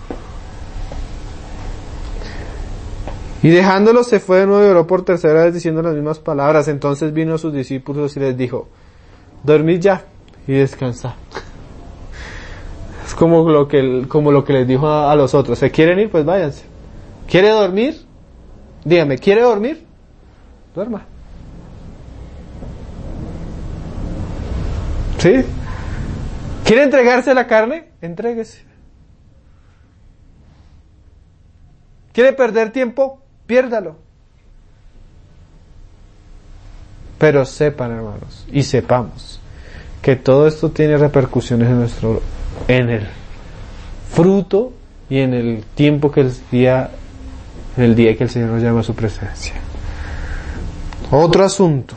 Y dejándolo se fue de nuevo y oró por tercera vez diciendo las mismas palabras. Entonces vino a sus discípulos y les dijo, dormid ya y descansad. Es como lo que, como lo que les dijo a, a los otros. ¿Se quieren ir? Pues váyanse. ¿Quiere dormir? Dígame, ¿quiere dormir? Duerma. ¿Sí? ¿Quiere entregarse a la carne? Entréguese. ¿Quiere perder tiempo? Piérdalo. Pero sepan, hermanos, y sepamos que todo esto tiene repercusiones en nuestro, en el fruto y en el tiempo que el día, en el día que el Señor nos llama a su presencia. Otro asunto.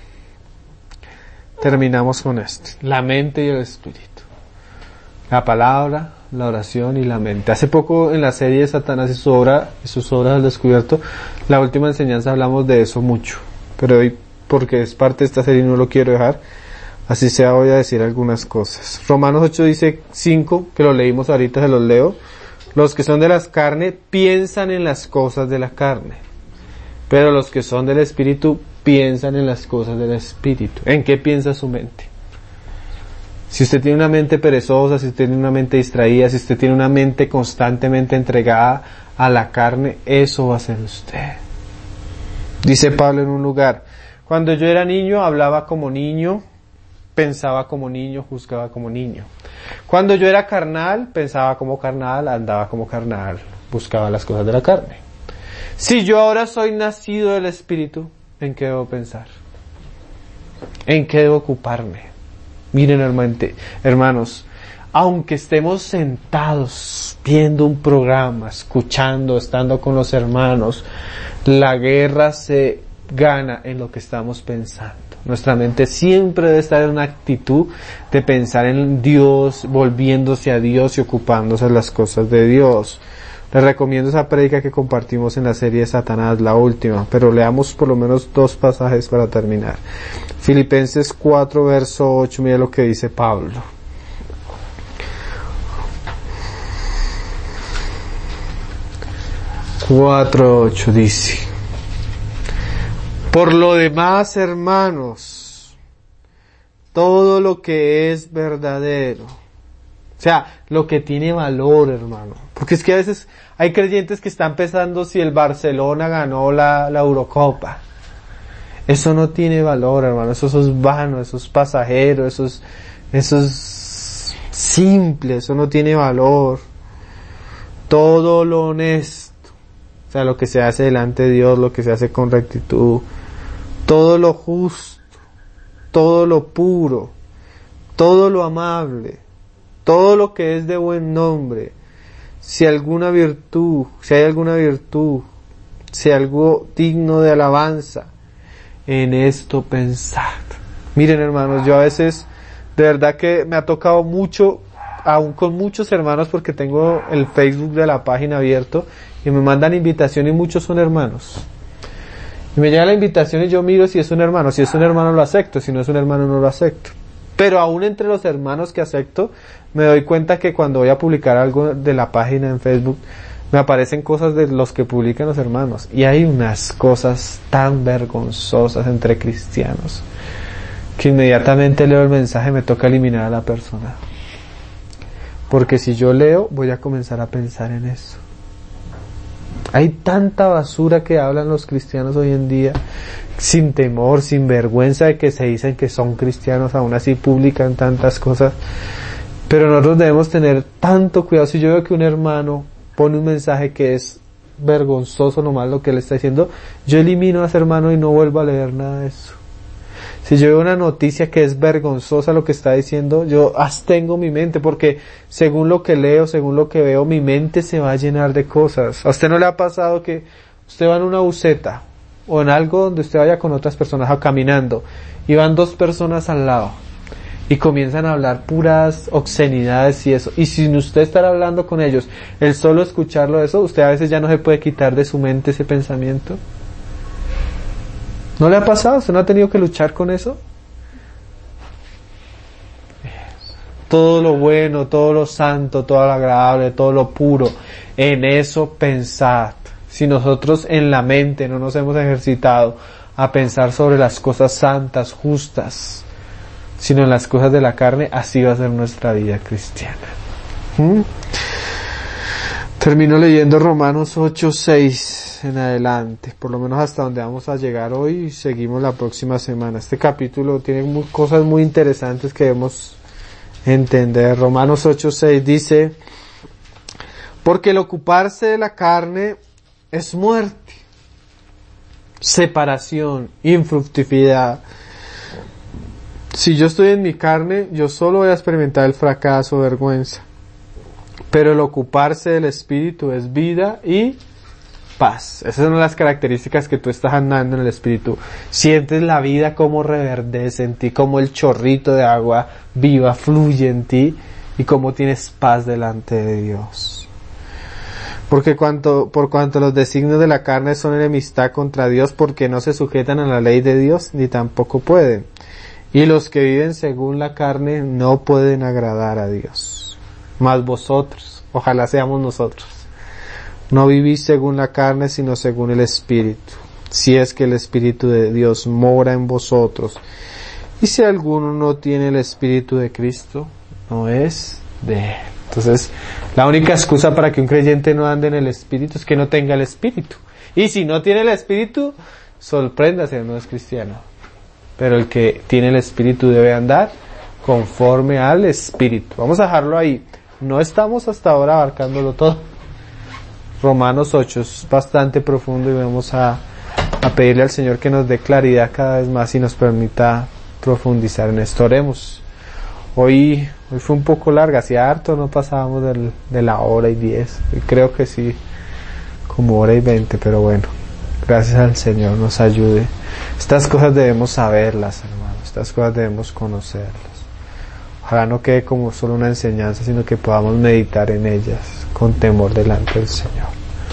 Terminamos con este. La mente y el espíritu. La palabra, la oración y la mente. Hace poco en la serie de Satanás y su obra, y sus obras al descubierto, la última enseñanza hablamos de eso mucho. Pero hoy, porque es parte de esta serie y no lo quiero dejar, así sea voy a decir algunas cosas. Romanos ocho dice cinco, que lo leímos ahorita, se los leo. Los que son de las carnes piensan en las cosas de la carne. Pero los que son del espíritu piensan en las cosas del espíritu. ¿En qué piensa su mente? Si usted tiene una mente perezosa, si usted tiene una mente distraída, si usted tiene una mente constantemente entregada a la carne, eso va a ser usted. Dice Pablo en un lugar, cuando yo era niño hablaba como niño, pensaba como niño, juzgaba como niño. Cuando yo era carnal, pensaba como carnal, andaba como carnal, buscaba las cosas de la carne. Si yo ahora soy nacido del Espíritu, ¿en qué debo pensar? ¿En qué debo ocuparme? Miren, hermanos, aunque estemos sentados viendo un programa, escuchando, estando con los hermanos, la guerra se gana en lo que estamos pensando. Nuestra mente siempre debe estar en una actitud de pensar en Dios, volviéndose a Dios y ocupándose de las cosas de Dios. Les recomiendo esa prédica que compartimos en la serie de Satanás, la última, pero leamos por lo menos dos pasajes para terminar. Filipenses cuatro, verso ocho, mira lo que dice Pablo. cuatro, ocho dice, por lo demás, hermanos, todo lo que es verdadero, o sea, lo que tiene valor, hermano. Porque es que a veces hay creyentes que están pensando si el Barcelona ganó la, la Eurocopa. Eso no tiene valor, hermano. Eso, eso es vano, eso es pasajero, eso es, eso es simple, eso no tiene valor. Todo lo honesto, o sea, lo que se hace delante de Dios, lo que se hace con rectitud, todo lo justo, todo lo puro, todo lo amable, todo lo que es de buen nombre, si alguna virtud, si hay alguna virtud, si algo digno de alabanza, en esto pensad. Miren, hermanos, yo a veces, de verdad que me ha tocado mucho, aún con muchos hermanos, porque tengo el Facebook de la página abierto, y me mandan invitación y muchos son hermanos. Y me llega la invitación y yo miro si es un hermano, si es un hermano lo acepto, si no es un hermano no lo acepto. Pero aún entre los hermanos que acepto, me doy cuenta que cuando voy a publicar algo de la página en Facebook, me aparecen cosas de los que publican los hermanos. Y hay unas cosas tan vergonzosas entre cristianos, que inmediatamente leo el mensaje y me toca eliminar a la persona. Porque si yo leo, voy a comenzar a pensar en eso. Hay tanta basura que hablan los cristianos hoy en día, sin temor, sin vergüenza de que se dicen que son cristianos, aún así publican tantas cosas. Pero nosotros debemos tener tanto cuidado. Si yo veo que un hermano pone un mensaje que es vergonzoso nomás lo que él está diciendo, yo elimino a ese hermano y no vuelvo a leer nada de eso. Si yo veo una noticia que es vergonzosa lo que está diciendo, yo abstengo mi mente, porque según lo que leo, según lo que veo, mi mente se va a llenar de cosas. ¿A usted no le ha pasado que usted va en una buseta o en algo donde usted vaya con otras personas o caminando y van dos personas al lado y comienzan a hablar puras obscenidades y eso, y sin usted estar hablando con ellos, el solo escucharlo eso, usted a veces ya no se puede quitar de su mente ese pensamiento? ¿No le ha pasado? ¿Usted no ha tenido que luchar con eso? Todo lo bueno, todo lo santo, todo lo agradable, todo lo puro, en eso pensad. Si nosotros en la mente no nos hemos ejercitado a pensar sobre las cosas santas, justas, sino en las cosas de la carne, así va a ser nuestra vida cristiana. ¿Mm? Termino leyendo Romanos ocho, seis en adelante, por lo menos hasta donde vamos a llegar hoy, y seguimos la próxima semana. Este capítulo tiene muy, cosas muy interesantes que debemos entender. Romanos ocho, seis dice: porque el ocuparse de la carne es muerte, separación, infructividad. Si yo estoy en mi carne, yo solo voy a experimentar el fracaso, vergüenza. Pero el ocuparse del Espíritu es vida y paz. Esas son las características que tú estás andando en el Espíritu. Sientes la vida como reverdece en ti, como el chorrito de agua viva fluye en ti, y como tienes paz delante de Dios. Porque cuanto, por cuanto los designios de la carne son enemistad contra Dios, porque no se sujetan a la ley de Dios, ni tampoco pueden. Y los que viven según la carne no pueden agradar a Dios. Mas vosotros, ojalá seamos nosotros, no vivís según la carne, sino según el Espíritu, si es que el Espíritu de Dios mora en vosotros. Y si alguno no tiene el Espíritu de Cristo, no es de Él. Entonces, la única excusa para que un creyente no ande en el Espíritu es que no tenga el Espíritu. Y si no tiene el Espíritu, sorpréndase, no es cristiano. Pero el que tiene el Espíritu debe andar conforme al Espíritu. Vamos a dejarlo ahí. No estamos hasta ahora abarcándolo todo. Romanos ocho es bastante profundo y vamos a, a pedirle al Señor que nos dé claridad cada vez más y nos permita profundizar en esto. Oremos. Hoy, hoy fue un poco larga, hacía harto no pasábamos del, de la hora y diez. Y creo que sí, como hora y veinte, pero bueno, gracias al Señor nos ayude. Estas cosas debemos saberlas, hermanos, estas cosas debemos conocerlas. Ojalá no quede como solo una enseñanza, sino que podamos meditar en ellas con temor delante del Señor.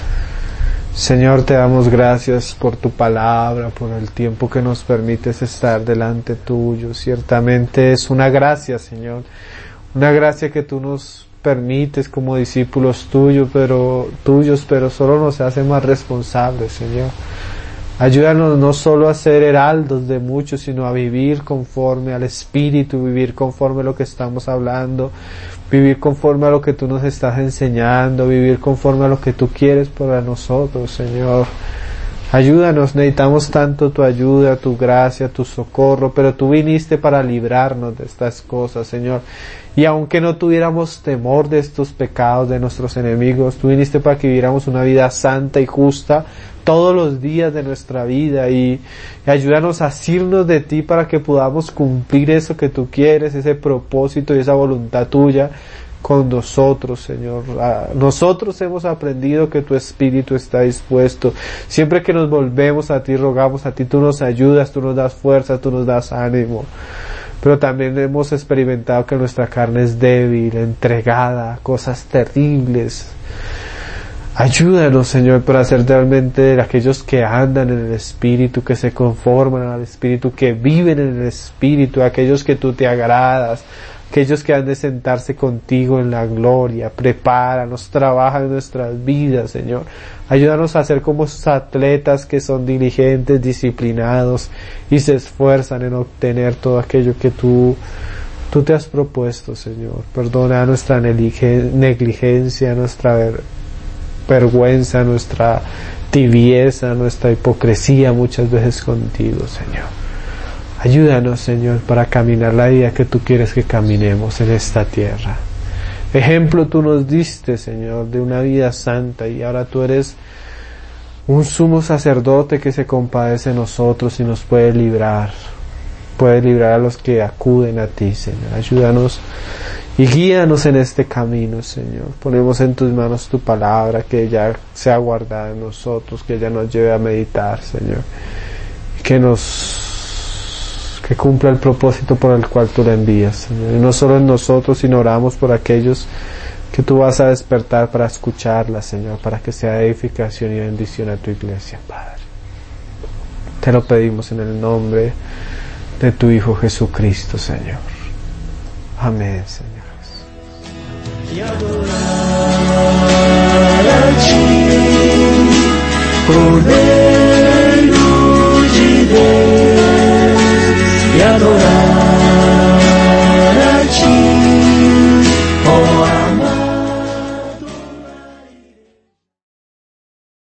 Señor, te damos gracias por tu palabra, por el tiempo que nos permites estar delante tuyo. Ciertamente es una gracia, Señor, una gracia que tú nos permites como discípulos tuyos, pero tuyos, pero solo nos hace más responsables, Señor. Ayúdanos no solo a ser heraldos de muchos, sino a vivir conforme al Espíritu, vivir conforme a lo que estamos hablando, vivir conforme a lo que tú nos estás enseñando, vivir conforme a lo que tú quieres para nosotros, Señor. Ayúdanos, necesitamos tanto tu ayuda, tu gracia, tu socorro, pero tú viniste para librarnos de estas cosas, Señor. Y aunque no tuviéramos temor de estos pecados de nuestros enemigos, tú viniste para que viviéramos una vida santa y justa todos los días de nuestra vida, y, y ayúdanos a asirnos de ti para que podamos cumplir eso que tú quieres, ese propósito y esa voluntad tuya con nosotros, Señor. A nosotros hemos aprendido que tu Espíritu está dispuesto. Siempre que nos volvemos a ti, rogamos a ti, tú nos ayudas, tú nos das fuerza, tú nos das ánimo. Pero también hemos experimentado que nuestra carne es débil, entregada a cosas terribles. Ayúdanos, Señor, para ser realmente aquellos que andan en el Espíritu, que se conforman al Espíritu, que viven en el Espíritu, aquellos que tú te agradas, aquellos que han de sentarse contigo en la gloria. Prepáranos, trabaja en nuestras vidas, Señor. Ayúdanos a ser como esos atletas que son diligentes, disciplinados y se esfuerzan en obtener todo aquello que tú, tú te has propuesto, Señor. Perdona nuestra negligencia, nuestra vergüenza, nuestra tibieza, nuestra hipocresía muchas veces contigo, Señor. Ayúdanos, Señor, para caminar la vida que tú quieres que caminemos en esta tierra. Ejemplo tú nos diste, Señor, de una vida santa, y ahora tú eres un sumo sacerdote que se compadece de nosotros y nos puede librar. Puede librar a los que acuden a ti, Señor. Ayúdanos y guíanos en este camino, Señor. Ponemos en tus manos tu palabra, que ella sea guardada en nosotros, que ella nos lleve a meditar, Señor. Y que nos, que cumpla el propósito por el cual tú la envías, Señor. Y no solo en nosotros, sino oramos por aquellos que tú vas a despertar para escucharla, Señor, para que sea edificación y bendición a tu iglesia, Padre. Te lo pedimos en el nombre de tu Hijo Jesucristo, Señor. Amén, Señor. Y adorar a ti, poder